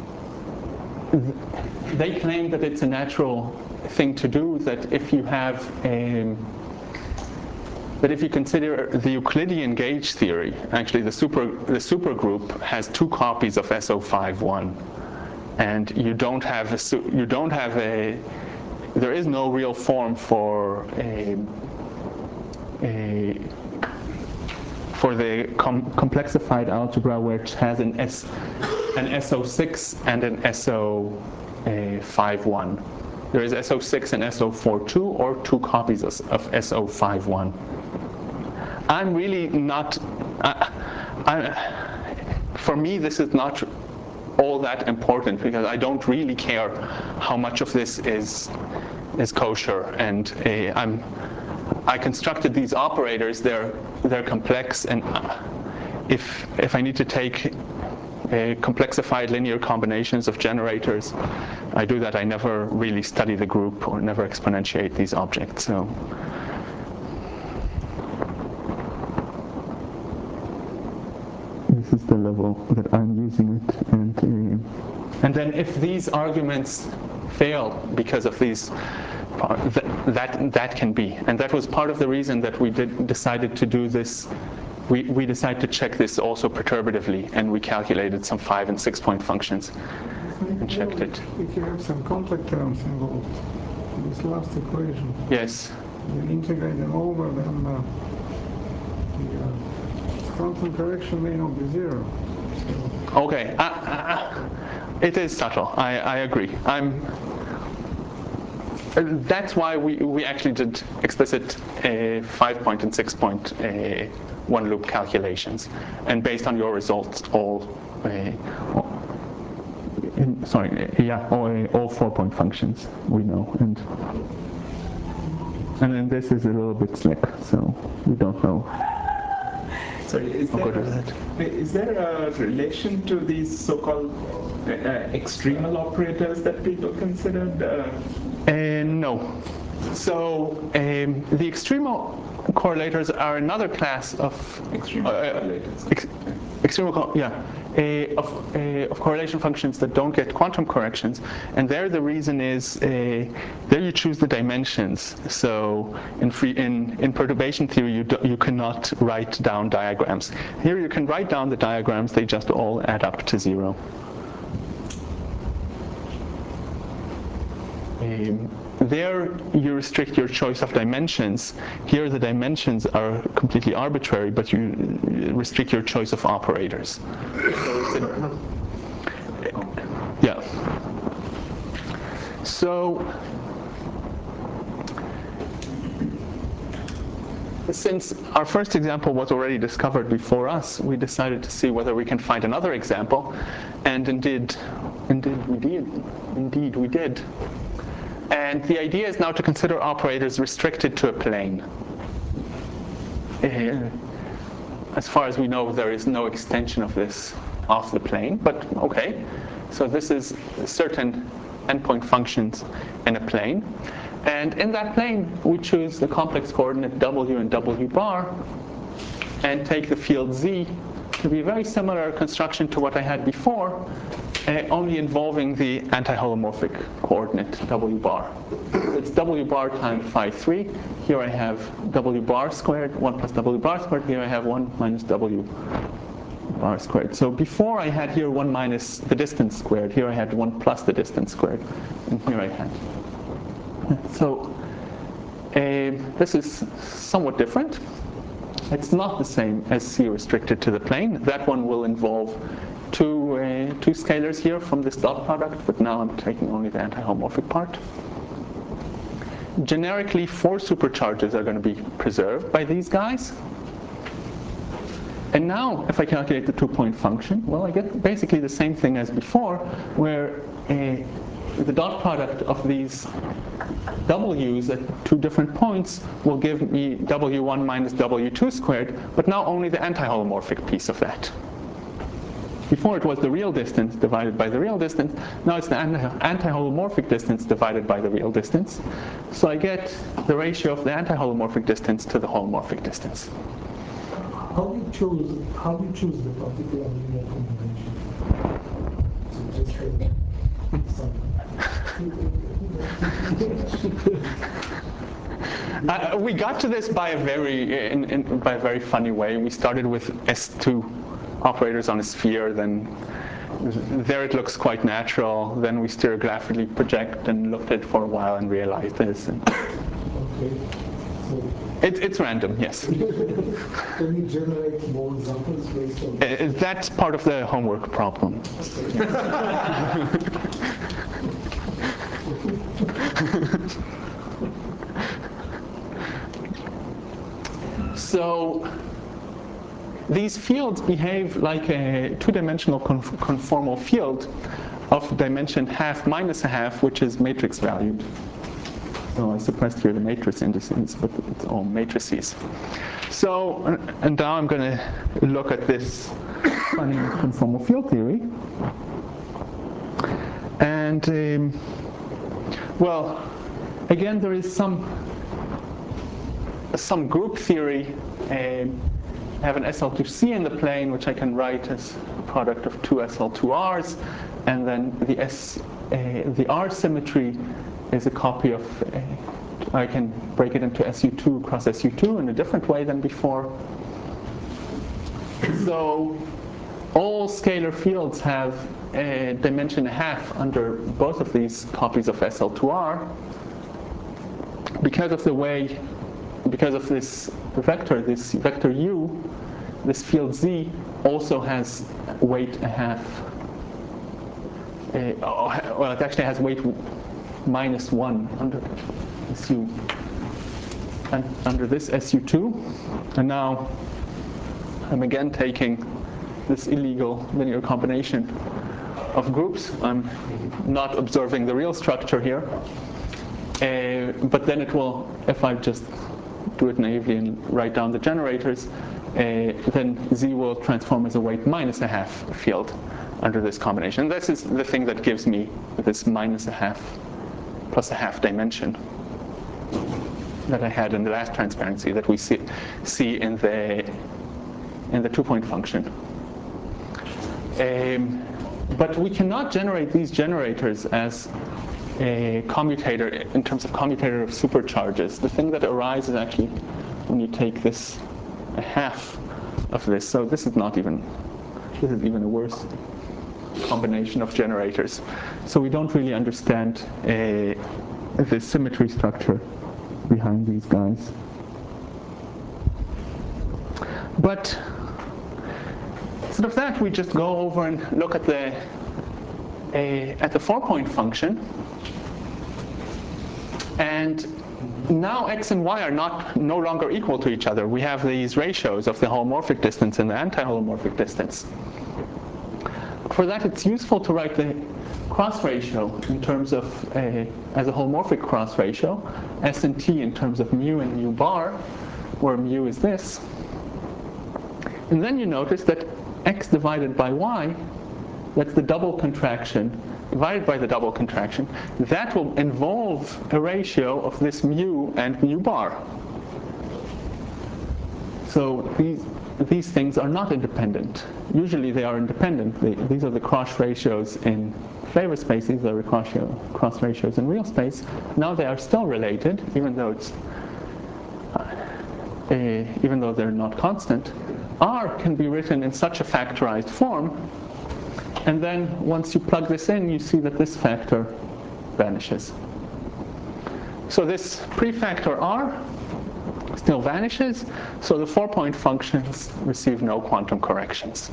A: th they claim that it's a natural thing to do, that if you have um, that if you consider the Euclidean gauge theory, actually the super the supergroup has two copies of S O five one. and you don't have a, you don't have a, there is no real form for a, a for the com complexified algebra which has an S, an S O six and an S O five one. There is S O six and S O forty-two, or two copies of S O fifty-one. I'm really not, I, I, for me this is not all that important because I don't really care how much of this is is kosher, and uh, I'm I constructed these operators. They're they're complex, and if if I need to take uh, complexified linear combinations of generators, I do that. I never really study the group or never exponentiate these objects. So. This is the level that I'm using it, and uh, and then if these arguments fail because of these, that that, that can be, and that was part of the reason that we did decided to do this. We we decided to check this also perturbatively, and we calculated some five and six point functions and checked it.
B: If you have some complex terms involved in this last equation,
A: yes,
B: you integrate them over, then uh, the uh, quantum correction may not be zero. So.
A: Okay, uh, uh, it is subtle. I, I agree. I'm. That's why we we actually did explicit uh, five point and six point uh, one loop calculations, and based on your results, all. Uh, in, sorry, uh, yeah, all, uh, all four point functions we know, and and then this is a little bit slick, so we don't know.
F: Sorry, is there, a, is there a relation to these so-called uh, extremal operators that people considered? Uh...
A: Uh, no. So um, the extremal correlators are another class of
F: extremal
A: uh,
F: correlators.
A: Ex extremal, yeah, uh, of, uh, of correlation functions that don't get quantum corrections, and there the reason is uh, there you choose the dimensions. So in free in in perturbation theory, you do, you cannot write down diagrams. Here you can write down the diagrams; they just all add up to zero. Um, there you restrict your choice of dimensions. Here the dimensions are completely arbitrary, but you restrict your choice of operators. So it's a, yeah. So since our first example was already discovered before us, we decided to see whether we can find another example, and indeed, indeed we did. Indeed we did. And the idea is now to consider operators restricted to a plane. Uh, as far as we know, there is no extension of this off the plane, but okay. So this is certain endpoint functions in a plane. And in that plane, we choose the complex coordinate W and W bar and take the field Z to be a very similar construction to what I had before, uh, only involving the anti-holomorphic coordinate W bar. It's W bar times phi three. Here I have W bar squared, one plus W bar squared. Here I have one minus W bar squared. So before I had here one minus the distance squared. Here I had one plus the distance squared. And here I had. So uh, this is somewhat different. It's not the same as C restricted to the plane. That one will involve two, uh, two scalars here from this dot product, but now I'm taking only the anti-homomorphic part. Generically, four supercharges are going to be preserved by these guys. And now, if I calculate the two-point function, well, I get basically the same thing as before, where uh, the dot product of these w's at two different points will give me W one minus W two squared, but now only the anti-holomorphic piece of that. Before it was the real distance divided by the real distance. Now it's the anti-holomorphic distance divided by the real distance. So I get the ratio of the anti-holomorphic distance to the holomorphic distance.
G: How do you choose? How do you choose the particular linear combination? So just uh, some.
A: Uh, we got to this by a very in, in, by a very funny way. We started with S two operators on a sphere, then there it looks quite natural. Then we stereographically project and looked at it for a while and realized this. And
G: Okay. So
A: it, it's random, yes.
G: can you generate more examples based on
A: Uh, That's part of the homework problem. So these fields behave like a two-dimensional conf- conformal field of dimension half minus a half, which is matrix valued. So I suppressed here the matrix indices, but it's all matrices. So, and now I'm going to look at this funny conformal field theory. And, um, well, again, there is some some group theory. Um, I have an S L two C in the plane, which I can write as a product of two S L two Rs, and then the S, uh, the R symmetry is a copy of. Uh, I can break it into S U two cross S U two in a different way than before. So all scalar fields have a dimension and a half under both of these copies of S L two R because of the way. Because of this vector, this vector u, this field z also has weight a half. Uh, well, it actually has weight minus one under S U, and under this S U two. And now I'm again taking this illegal linear combination of groups. I'm not observing the real structure here, uh, but then it will, if I just do it naively and write down the generators, uh, then Z will transform as a weight minus a half field under this combination. This is the thing that gives me this minus a half plus a half dimension that I had in the last transparency that we see, see in the in the two-point function. Um, but we cannot generate these generators as a commutator in terms of commutator of supercharges. The thing that arises actually when you take this a half of this. So this is not even this is even a worse combination of generators. So we don't really understand uh, the symmetry structure behind these guys. But instead of that, we just go over and look at the uh, at the four-point function. And now x and y are not no longer equal to each other. We have these ratios of the holomorphic distance and the anti-holomorphic distance. For that, it's useful to write the cross ratio in terms of a, as a holomorphic cross ratio, S and T in terms of mu and mu bar, where mu is this. And then you notice that x divided by y, that's the double contraction, divided by the double contraction, that will involve a ratio of this mu and mu bar. So these, these things are not independent. Usually they are independent. They, these are the cross ratios in flavor space. These are the cross, cross ratios in real space. Now they are still related, even though it's uh, even though they're not constant. R can be written in such a factorized form. And then once you plug this in, you see that this factor vanishes. So this prefactor R still vanishes, so the four-point functions receive no quantum corrections.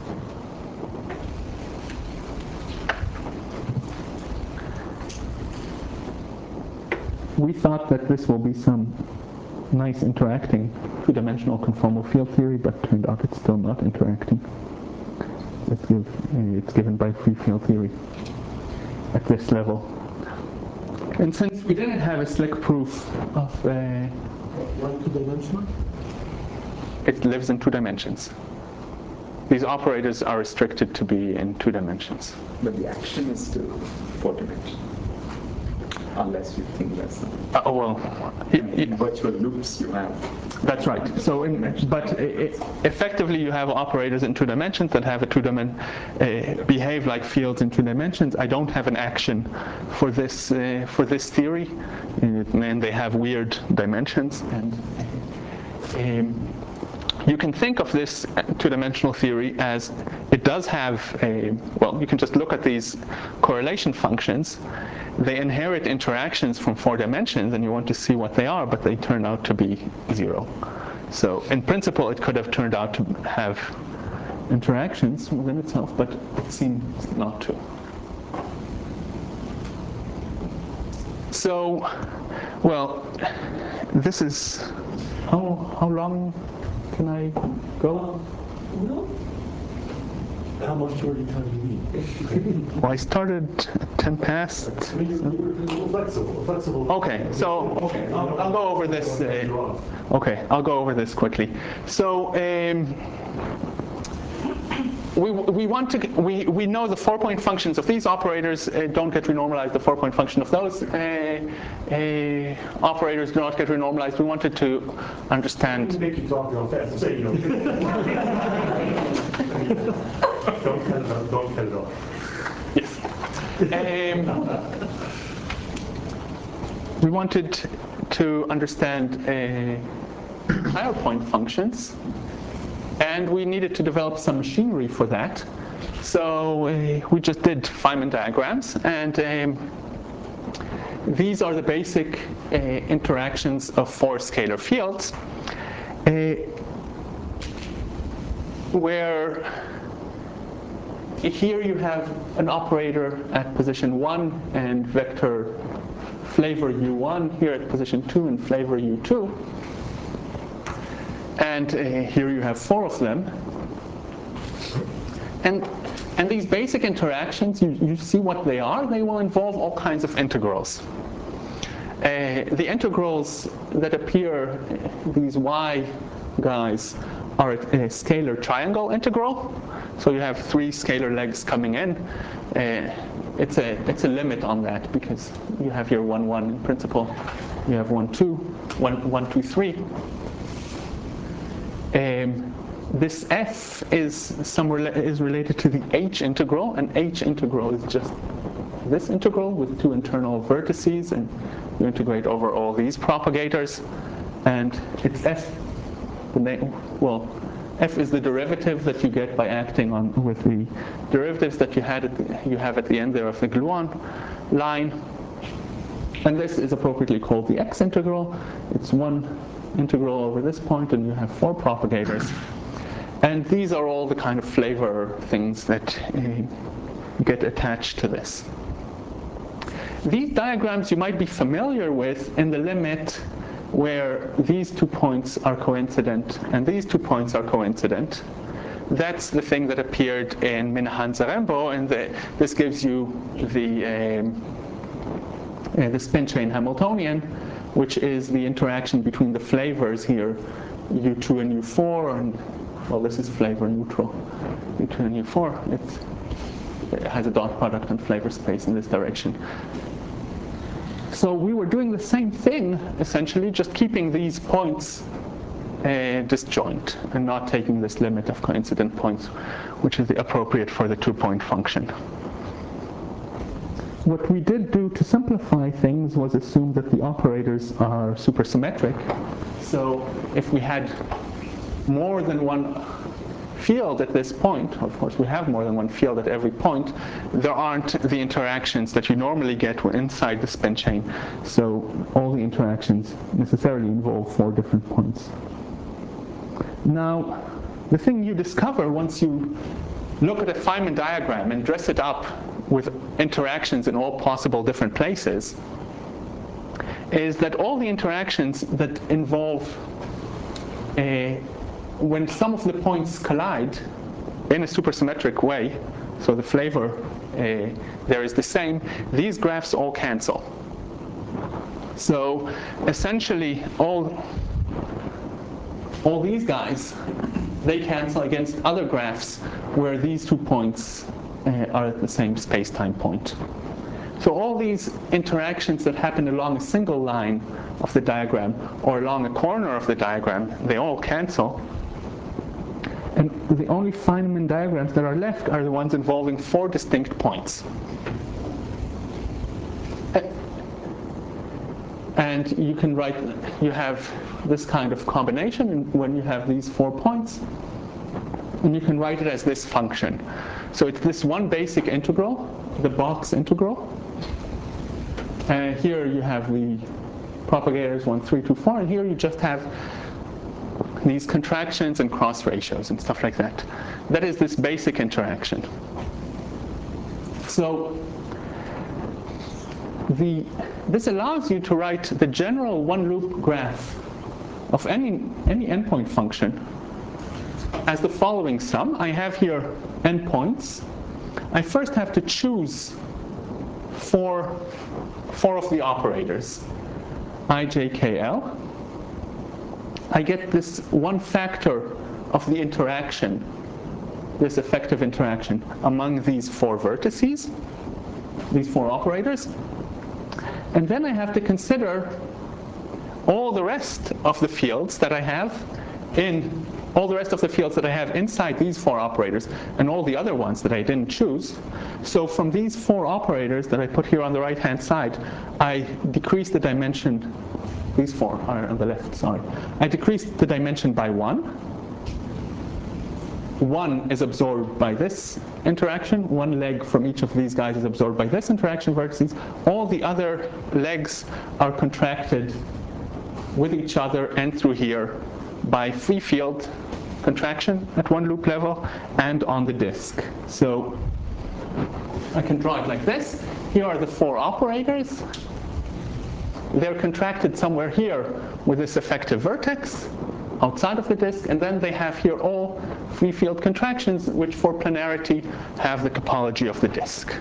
A: We thought that this will be some nice interacting two-dimensional conformal field theory, but turned out it's still not interacting. It's, give, it's given by free field theory at this level. And since we didn't have a slick proof of uh,
G: Why two-dimensional?
A: it lives in two dimensions. These operators are restricted to be in two dimensions.
F: But the action is still four dimensional. Unless you think that's not.
A: Uh, oh, well,
F: In, in virtual loops you have.
A: that's right. So, in, but it, effectively, you have operators in two dimensions that have a two dimen uh, behave like fields in two dimensions. I don't have an action for this uh, for this theory, and they have weird dimensions. And um, you can think of this two-dimensional theory as it does have a, well, you can just look at these correlation functions. They inherit interactions from four dimensions, and you want to see what they are, but they turn out to be zero. So in principle, it could have turned out to have interactions within itself, but it seems not to. So, well, this is, how, how long can I go?
I: No. How much shorter time do you need?
A: Well, I started at ten past.
I: Flexible, flexible.
A: Okay, so okay, I'll, I'll go over this. Uh, okay, I'll go over this quickly. So um, we we want to we we know the four-point functions of these operators uh, don't get renormalized. The four-point function of those uh, uh, operators do not get renormalized. We wanted to understand.
I: Make you talk real fast. Say you know. Don't cut it off. Don't cut it off.
A: Yes. Um, we wanted to understand uh, higher point functions, and we needed to develop some machinery for that. So uh, we just did Feynman diagrams, and um, these are the basic uh, interactions of four scalar fields, uh, where here you have an operator at position one and vector flavor u one here at position two and flavor u two. And uh, here you have four of them. And, and these basic interactions, you, you see what they are. They will involve all kinds of integrals. Uh, the integrals that appear, these y guys, are a scalar triangle integral. So you have three scalar legs coming in. Uh, it's a it's a limit on that because you have your one one in principle. You have one two, one one two three. Um, this f is some rela is related to the h integral, and h integral is just this integral with two internal vertices, and you integrate over all these propagators, and it's f. The name, well, f is the derivative that you get by acting on with the derivatives that you had at the, you have at the end there of the gluon line, and this is appropriately called the x integral. It's one integral over this point, and you have four propagators, and these are all the kind of flavor things that uh, get attached to this. These diagrams you might be familiar with in the limit where these two points are coincident and these two points are coincident. That's the thing that appeared in Minahan-Zarembo, and the, this gives you the, um, uh, the spin chain Hamiltonian, which is the interaction between the flavors here, u two and u four, and well, this is flavor neutral, u two and u four. It's, it has a dot product on flavor space in this direction. So we were doing the same thing, essentially, just keeping these points uh, disjoint and not taking this limit of coincident points, which is the appropriate for the two-point function. What we did do to simplify things was assume that the operators are supersymmetric. So if we had more than one field at this point, of course we have more than one field at every point, there aren't the interactions that you normally get inside the spin chain. So all the interactions necessarily involve four different points. Now, the thing you discover once you look at a Feynman diagram and dress it up with interactions in all possible different places is that all the interactions that involve a when some of the points collide in a supersymmetric way, so the flavor uh, there is the same, these graphs all cancel. So essentially all, all these guys, they cancel against other graphs where these two points uh, are at the same space-time point. So all these interactions that happen along a single line of the diagram or along a corner of the diagram, they all cancel. And the only Feynman diagrams that are left are the ones involving four distinct points. And you can write, you have this kind of combination when you have these four points. And you can write it as this function. So it's this one basic integral, the box integral. And here you have the propagators one, three, two, four, and here you just have these contractions and cross ratios and stuff like that. That is this basic interaction. So the, this allows you to write the general one-loop graph of any, any endpoint function as the following sum. I have here endpoints. I first have to choose four, four of the operators, I, J, K, L. I get this one factor of the interaction, this effective interaction among these four vertices, these four operators. And then I have to consider all the rest of the fields that I have in all the rest of the fields that I have inside these four operators and all the other ones that I didn't choose. So from these four operators that I put here on the right-hand side, I decrease the dimension. These four are on the left, sorry. I decreased the dimension by one. One is absorbed by this interaction. One leg from each of these guys is absorbed by this interaction vertices. All the other legs are contracted with each other and through here by free field contraction at one loop level and on the disk. So I can draw it like this. Here are the four operators. They're contracted somewhere here with this effective vertex outside of the disk, and then they have here all free field contractions, which for planarity have the topology of the disk.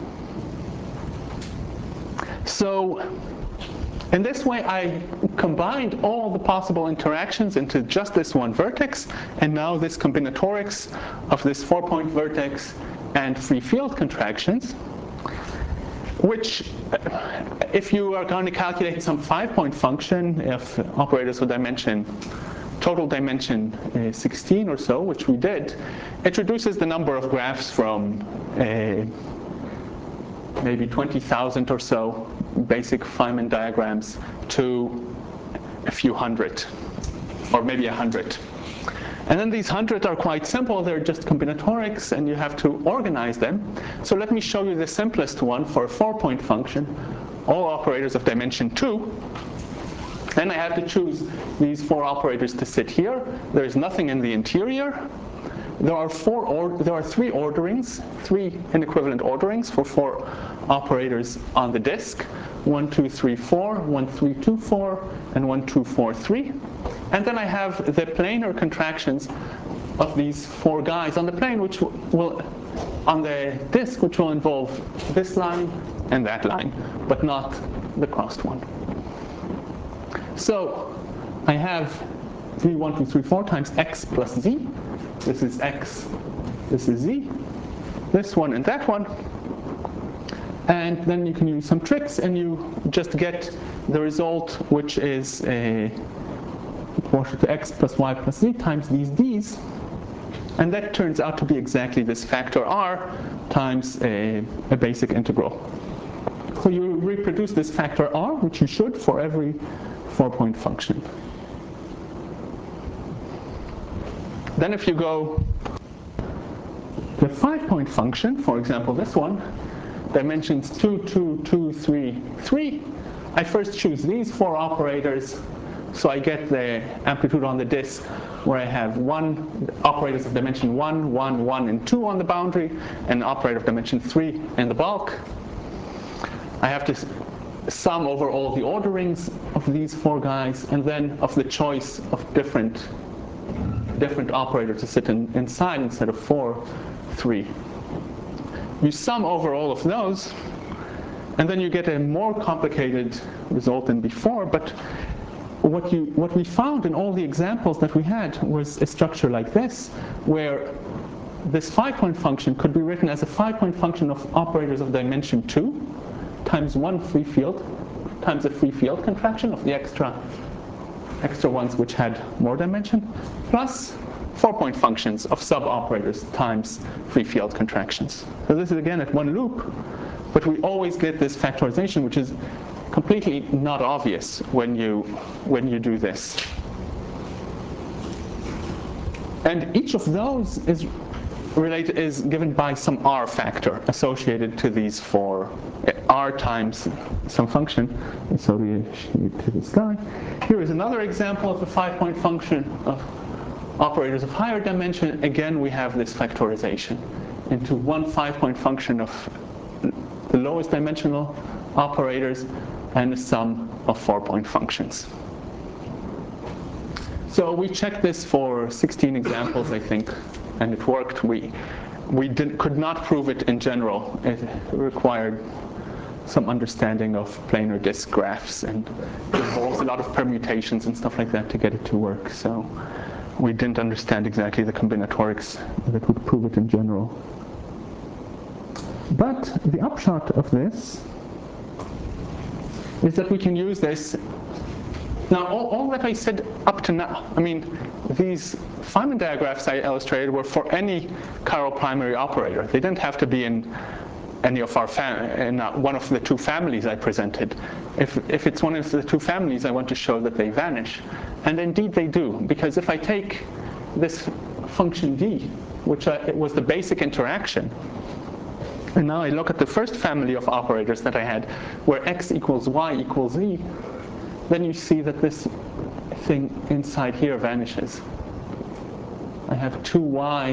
A: So in this way, I combined all the possible interactions into just this one vertex, and now this combinatorics of this four-point vertex and free field contractions, which, if you are going to calculate some five-point function, if operators with dimension, total dimension uh, sixteen or so, which we did, it reduces the number of graphs from uh, maybe twenty thousand or so basic Feynman diagrams to a few hundred, or maybe a hundred. And then these hundred are quite simple. They're just combinatorics, and you have to organize them. So let me show you the simplest one for a four-point function, all operators of dimension two. Then I have to choose these four operators to sit here. There is nothing in the interior. There are four or there are three orderings, three inequivalent orderings for four operators on the disk. One, two, three, four, one, three, two, four, and one, two, four, three. And then I have the planar contractions of these four guys on the plane, which will on the disk, which will involve this line and that line, but not the crossed one. So I have v one, two, three, four times x plus z. This is x, this is z, this one and that one. And then you can use some tricks and you just get the result, which is a proportional to x plus y plus z times these d's. And that turns out to be exactly this factor r times a, a basic integral. So you reproduce this factor r, which you should for every four-point function. Then if you go to a five-point function, for example this one, dimensions two, two, two, three, three, I first choose these four operators, so I get the amplitude on the disk where I have one operators of dimension one, one, one, and two on the boundary, and an operator of dimension three in the bulk. I have to sum over all the orderings of these four guys, and then of the choice of different different operator to sit in, inside instead of four, three. You sum over all of those, and then you get a more complicated result than before, but what you what we found in all the examples that we had was a structure like this, where this five-point function could be written as a five-point function of operators of dimension two times one free field times a free field contraction of the extra extra ones which had more dimension, plus four-point functions of sub-operators times free field contractions. So this is again at one loop, but we always get this factorization, which is completely not obvious when you when you do this. And each of those is related is given by some R factor associated to these four, R times some function associated to this guy. Here is another example of a five-point function of operators of higher dimension. Again, we have this factorization into one five-point function of the lowest dimensional operators and a sum of four-point functions. So we checked this for sixteen examples, I think, and it worked. We we did, could not prove it in general. It required some understanding of planar disk graphs, and it involves a lot of permutations and stuff like that to get it to work. So we didn't understand exactly the combinatorics that would prove it in general. But the upshot of this is that we can use this. Now, all, all that I said up to now, I mean, these Feynman diagraphs I illustrated were for any chiral primary operator. They didn't have to be in any of our fam in one of the two families I presented. If, if it's one of the two families, I want to show that they vanish. And indeed they do, because if I take this function d, which I, it was the basic interaction, and now I look at the first family of operators that I had, where x equals y equals z, then you see that this thing inside here vanishes. I have two y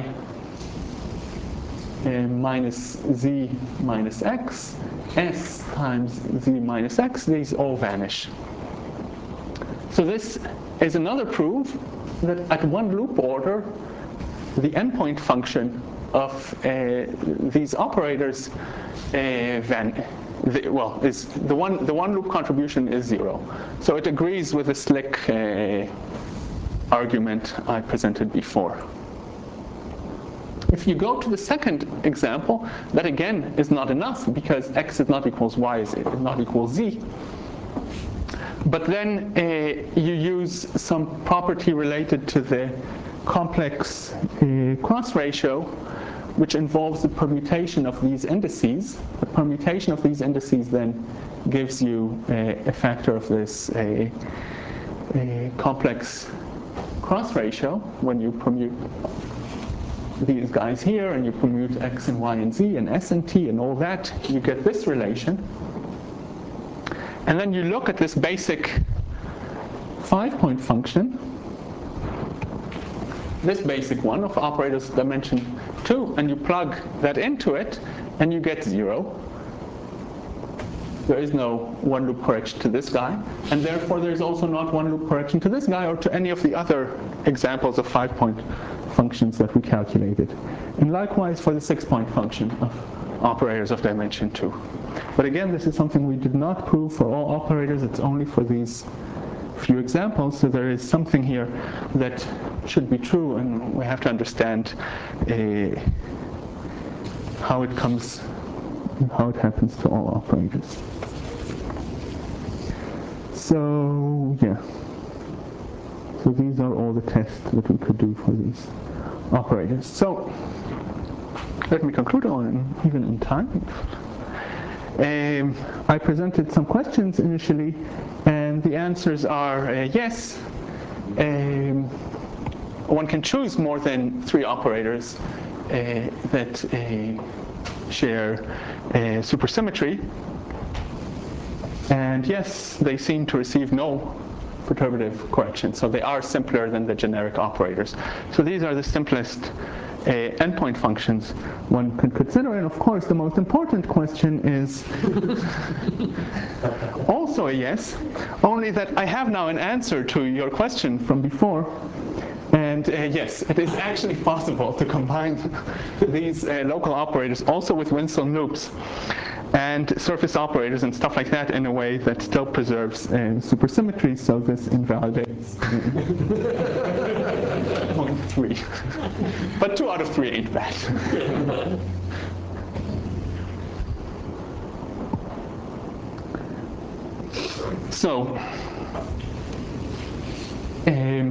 A: uh, minus z minus x, s times z minus x, these all vanish. So this is another proof that at one loop order, the endpoint function of uh, these operators uh, van The, well, is the one the one loop contribution is zero, so it agrees with the slick uh, argument I presented before. If you go to the second example, that again is not enough because x is not equals y is not equals z. But then uh, you use some property related to the complex uh, cross ratio, which involves the permutation of these indices. The permutation of these indices then gives you a, a factor of this a, a complex cross ratio. When you permute these guys here and you permute x and y and z and s and t and all that, you get this relation. And then you look at this basic five-point function, this basic one of operators dimension two, and you plug that into it, and you get zero. There is no one loop correction to this guy, and therefore there's also not one loop correction to this guy or to any of the other examples of five-point functions that we calculated. And likewise for the six-point function of operators of dimension two. But again, this is something we did not prove for all operators. It's only for these few examples, so there is something here that should be true, and we have to understand uh, how it comes, how it happens to all operators. So yeah, so these are all the tests that we could do for these operators. So let me conclude on even in time. Um, I presented some questions initially, and the answers are uh, yes. Um, one can choose more than three operators uh, that uh, share uh, supersymmetry, and yes, they seem to receive no perturbative correction, so they are simpler than the generic operators. So these are the simplest Uh, endpoint functions one could consider. And of course, the most important question is also a yes, only that I have now an answer to your question from before. And uh, yes, it is actually possible to combine these uh, local operators also with Winstone loops and surface operators and stuff like that in a way that still preserves uh, supersymmetry, so this invalidates point three. But two out of three ain't bad. So, um,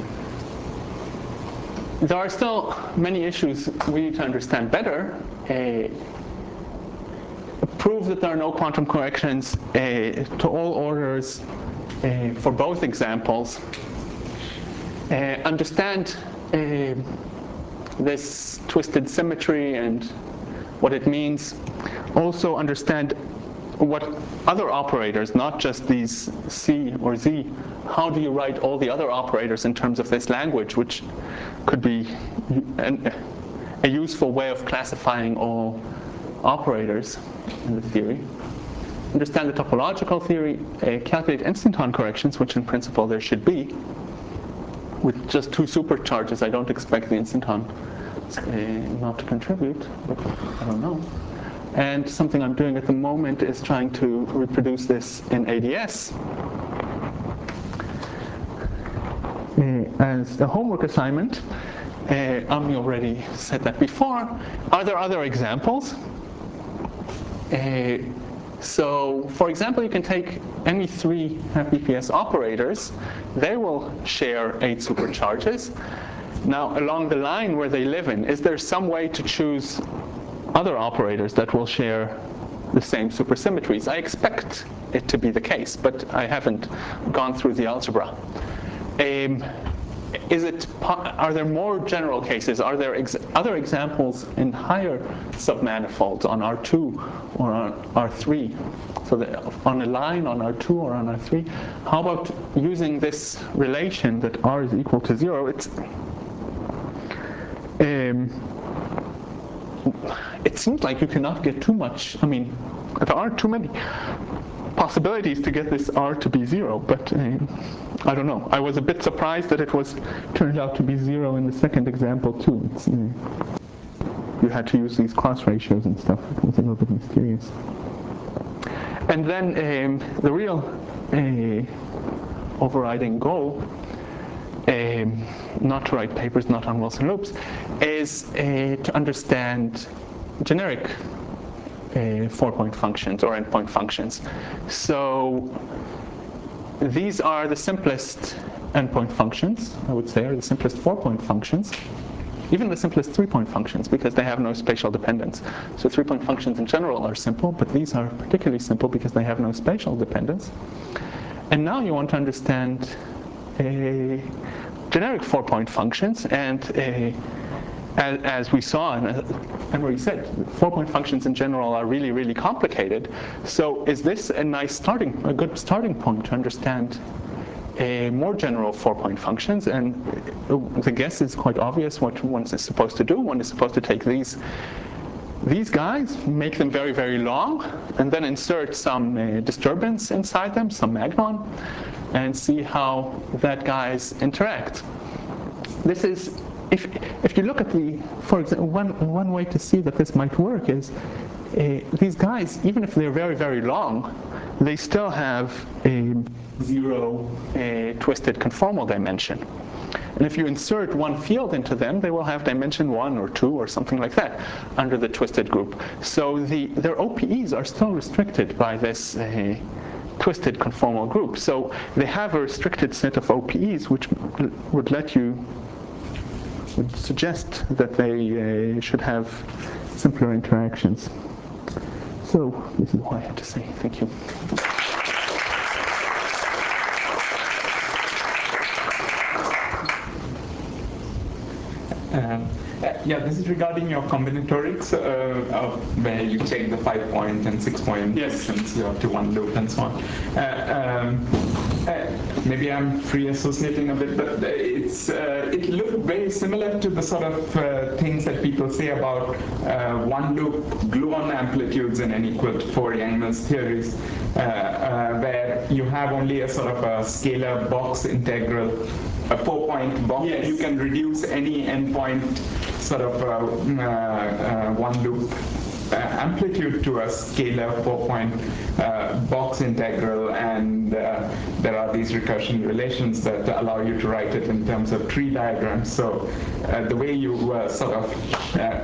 A: there are still many issues we need to understand better. Uh, prove that there are no quantum corrections uh, to all orders uh, for both examples. Uh, understand uh, this twisted symmetry and what it means. Also understand what other operators, not just these C or Z, how do you write all the other operators in terms of this language, which could be an, a useful way of classifying all operators in the theory. Understand the topological theory, uh, calculate instanton corrections, which in principle there should be. With just two supercharges, I don't expect the instanton uh, not to contribute, but I don't know. And something I'm doing at the moment is trying to reproduce this in A D S uh, as a homework assignment. Uh, Ami already said that before. Are there other examples? Uh, so, for example, you can take any three B P S operators. They will share eight supercharges. Now, along the line where they live in, is there some way to choose other operators that will share the same supersymmetries? I expect it to be the case, but I haven't gone through the algebra. Um, Is it, are there more general cases? Are there ex other examples in higher submanifolds on R two or on R three? So that on a line on R two or on R three? How about using this relation that R is equal to zero? It's, um, it seems like you cannot get too much. I mean, there are too many possibilities to get this R to be zero, but uh, I don't know. I was a bit surprised that it was turned out to be zero in the second example too. It's, uh, you had to use these class ratios and stuff. It was a little bit mysterious. And then um, the real uh, overriding goal, um, not to write papers, not on Wilson loops, is uh, to understand generic Uh, four-point functions or endpoint functions. So these are the simplest endpoint functions, I would say, are the simplest four-point functions, even the simplest three-point functions, because they have no spatial dependence. So three-point functions in general are simple, but these are particularly simple because they have no spatial dependence. And now you want to understand uh, generic four-point functions, and uh, As, as we saw, and uh, Emery said, four-point functions in general are really, really complicated. So is this a nice starting, a good starting point to understand a more general four-point functions? And the guess is quite obvious what one is supposed to do. One is supposed to take these, these guys, make them very, very long, and then insert some uh, disturbance inside them, some magnon, and see how that guys interact. This is If, if you look at the, for example, one, one way to see that this might work is uh, these guys, even if they're very, very long, they still have a zero a twisted conformal dimension. And if you insert one field into them, they will have dimension one or two or something like that under the twisted group. So the, their O P Es are still restricted by this uh, twisted conformal group. So they have a restricted set of O P Es which would let you would suggest that they uh, should have simpler interactions. So this is what I had to say. Thank you.
F: Um, Uh, yeah, this is regarding your combinatorics, uh, of where you take the five-point and six-point
A: yes.
F: functions, you have to one loop and so on. Uh, um, uh, maybe I'm free associating a bit, but it's uh, it looked very similar to the sort of uh, things that people say about uh, one-loop gluon amplitudes in n equal to four Yang-Mills theories, uh, uh, where you have only a sort of a scalar box integral, a four-point box. Yes. You can reduce any endpoint sort of uh, uh, one loop uh, amplitude to a scalar four-point uh, box integral, and uh, there are these recursion relations that allow you to write it in terms of tree diagrams. So uh, the way you uh, sort of uh,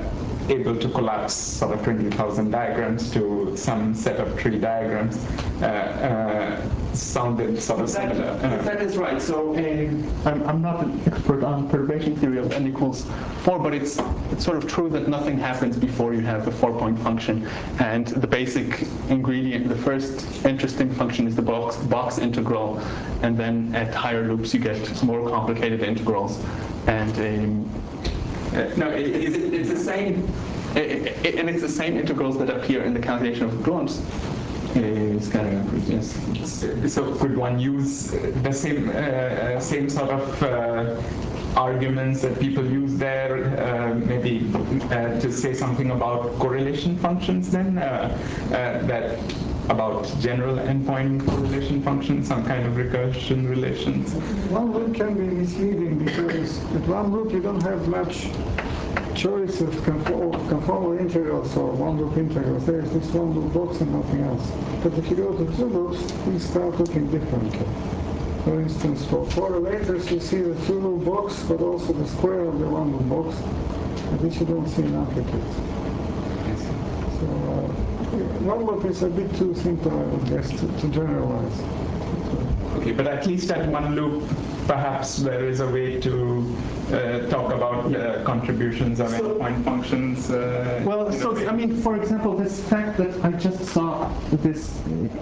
F: able to collapse sort of twenty thousand diagrams to some set of tree diagrams uh, uh, sounded sort of
A: That,
F: similar. Uh,
A: that is right. So uh, I'm, I'm not an expert on perturbation theory of n equals four, but it's, it's sort of true that nothing happens before you have the four-point function. And the basic ingredient, the first interesting function is the box, box integral. And then at higher loops, you get more complicated integrals. And um,
F: uh, no, it,
A: it's, it's the same, it, it, and it's the same integrals that appear in the calculation of Glouns. Uh, scattering average, yes.
F: So could one use the same uh, same sort of uh, arguments that people use there, uh, maybe uh, to say something about correlation functions then, uh, uh, that about general endpoint correlation functions, some kind of recursion relations?
B: One loop can be misleading because at one loop you don't have much choice of conformal, conformal integrals or one loop integrals. There is this one loop box and nothing else. But if you go to two loops, things start looking differently. For instance, for correlators, you see the two loop box, but also the square of the one loop box, which you don't see in amplitudes. So uh, one loop is a bit too simple, I would guess, to, to generalize.
F: Okay, but at least at one loop, perhaps there is a way to uh, talk about uh, contributions of
A: So-
F: endpoint functions. Uh,
A: Well,
F: in a
A: so
F: way.
A: I mean, for example, this fact that I just saw this,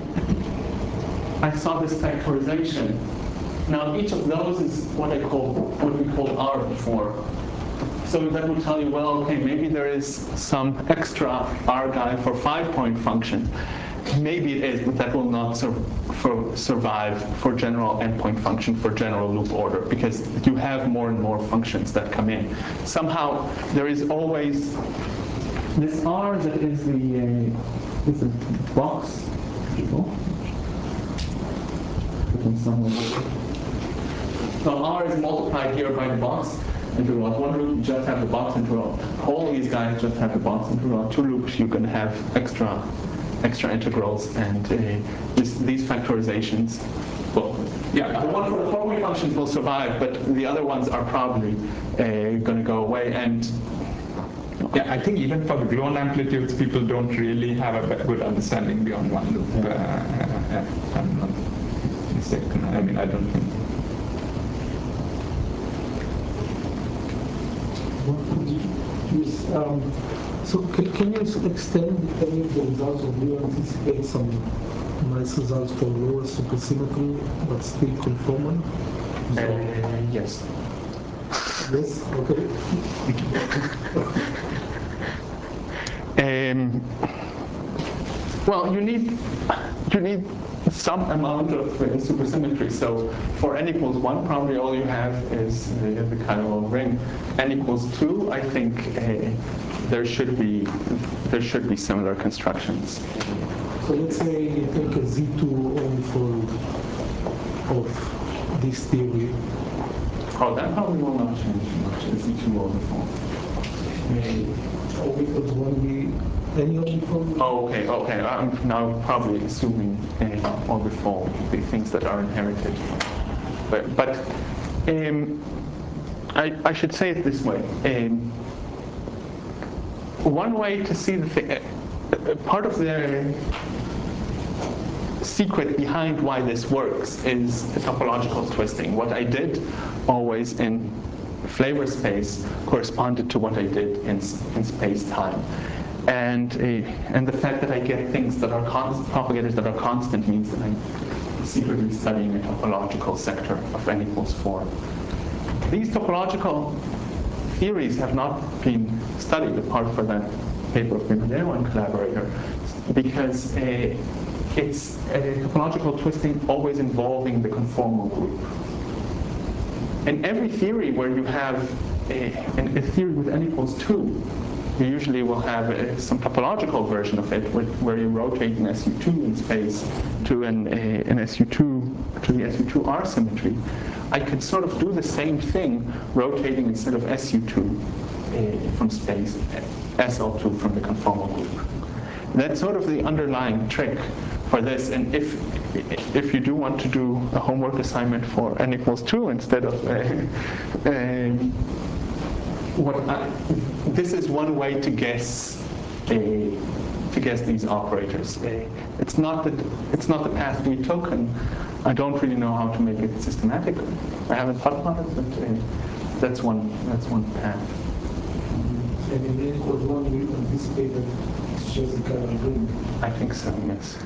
A: I saw this factorization. Now, each of those is what I call, what we call R before. So that would tell you, well, okay, maybe there is some extra R guy for five-point function. Maybe it is, but that will not sur for survive for general endpoint function for general loop order, because you have more and more functions that come in. Somehow there is always this R that is the uh, is the box. So R is multiplied here by the box integral. At one loop you just have the box integral. All these guys just have the box integral. At two loops you can have extra extra integrals, and uh, this, these factorizations, well, yeah, the one for the four-point functions will survive, but the other ones are probably uh, going to go away. And
F: yeah, I think even for the Glouns amplitudes, people don't really have a good understanding beyond one loop. Uh, uh, uh, I'm not mistaken. I mean, I don't think.
G: Yes, um, so can, can you extend any of the results, or do you anticipate some nice results for lower supersymmetry but still conformal?
A: uh, yes.
G: Yes, okay.
A: Um, well, you need you need some amount of uh, supersymmetry. So for n equals one, probably all you have is uh, the Caldwell ring. N equals two, I think uh, there should be there should be similar constructions.
G: So let's say you take a Z two omnifold of this theory.
A: Oh, that probably will not change much. It's too omnifold.
G: Omnifolds won't be any omnifold?
A: Oh, okay, okay. I'm now probably assuming uh, omnifold, the things that are inherited. But, but um, I, I should say it this way. Um, one way to see the thing, uh, part of the secret behind why this works is topological twisting. What I did always in flavor space corresponded to what I did in, in space-time. And, uh, and the fact that I get things that are constant, propagators that are constant, means that I'm secretly studying a topological sector of n equals four. These topological theories have not been studied apart from that paper of Ribadeo and collaborator, because uh, it's a topological twisting always involving the conformal group. In every theory where you have a, a theory with n equals two, you usually will have a, some topological version of it with, where you rotate an S U two in space to an, a, an S U two, to the S U two R symmetry. I could sort of do the same thing rotating instead of S U two uh, from space, S L two from the conformal group. That's sort of the underlying trick for this. And if if you do want to do a homework assignment for n equals two instead of uh, uh, what I, this is one way to guess a, to guess these operators. A, it's not that it's not the path we took, and I don't really know how to make it systematic. I haven't thought about it, but uh, that's one that's one path.
I: And in the end, code one, we anticipated it's just a Carroll ring.
A: I think so. Yes.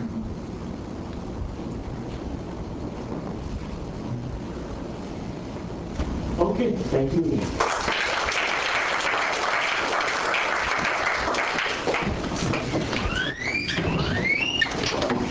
I: Okay, thank you.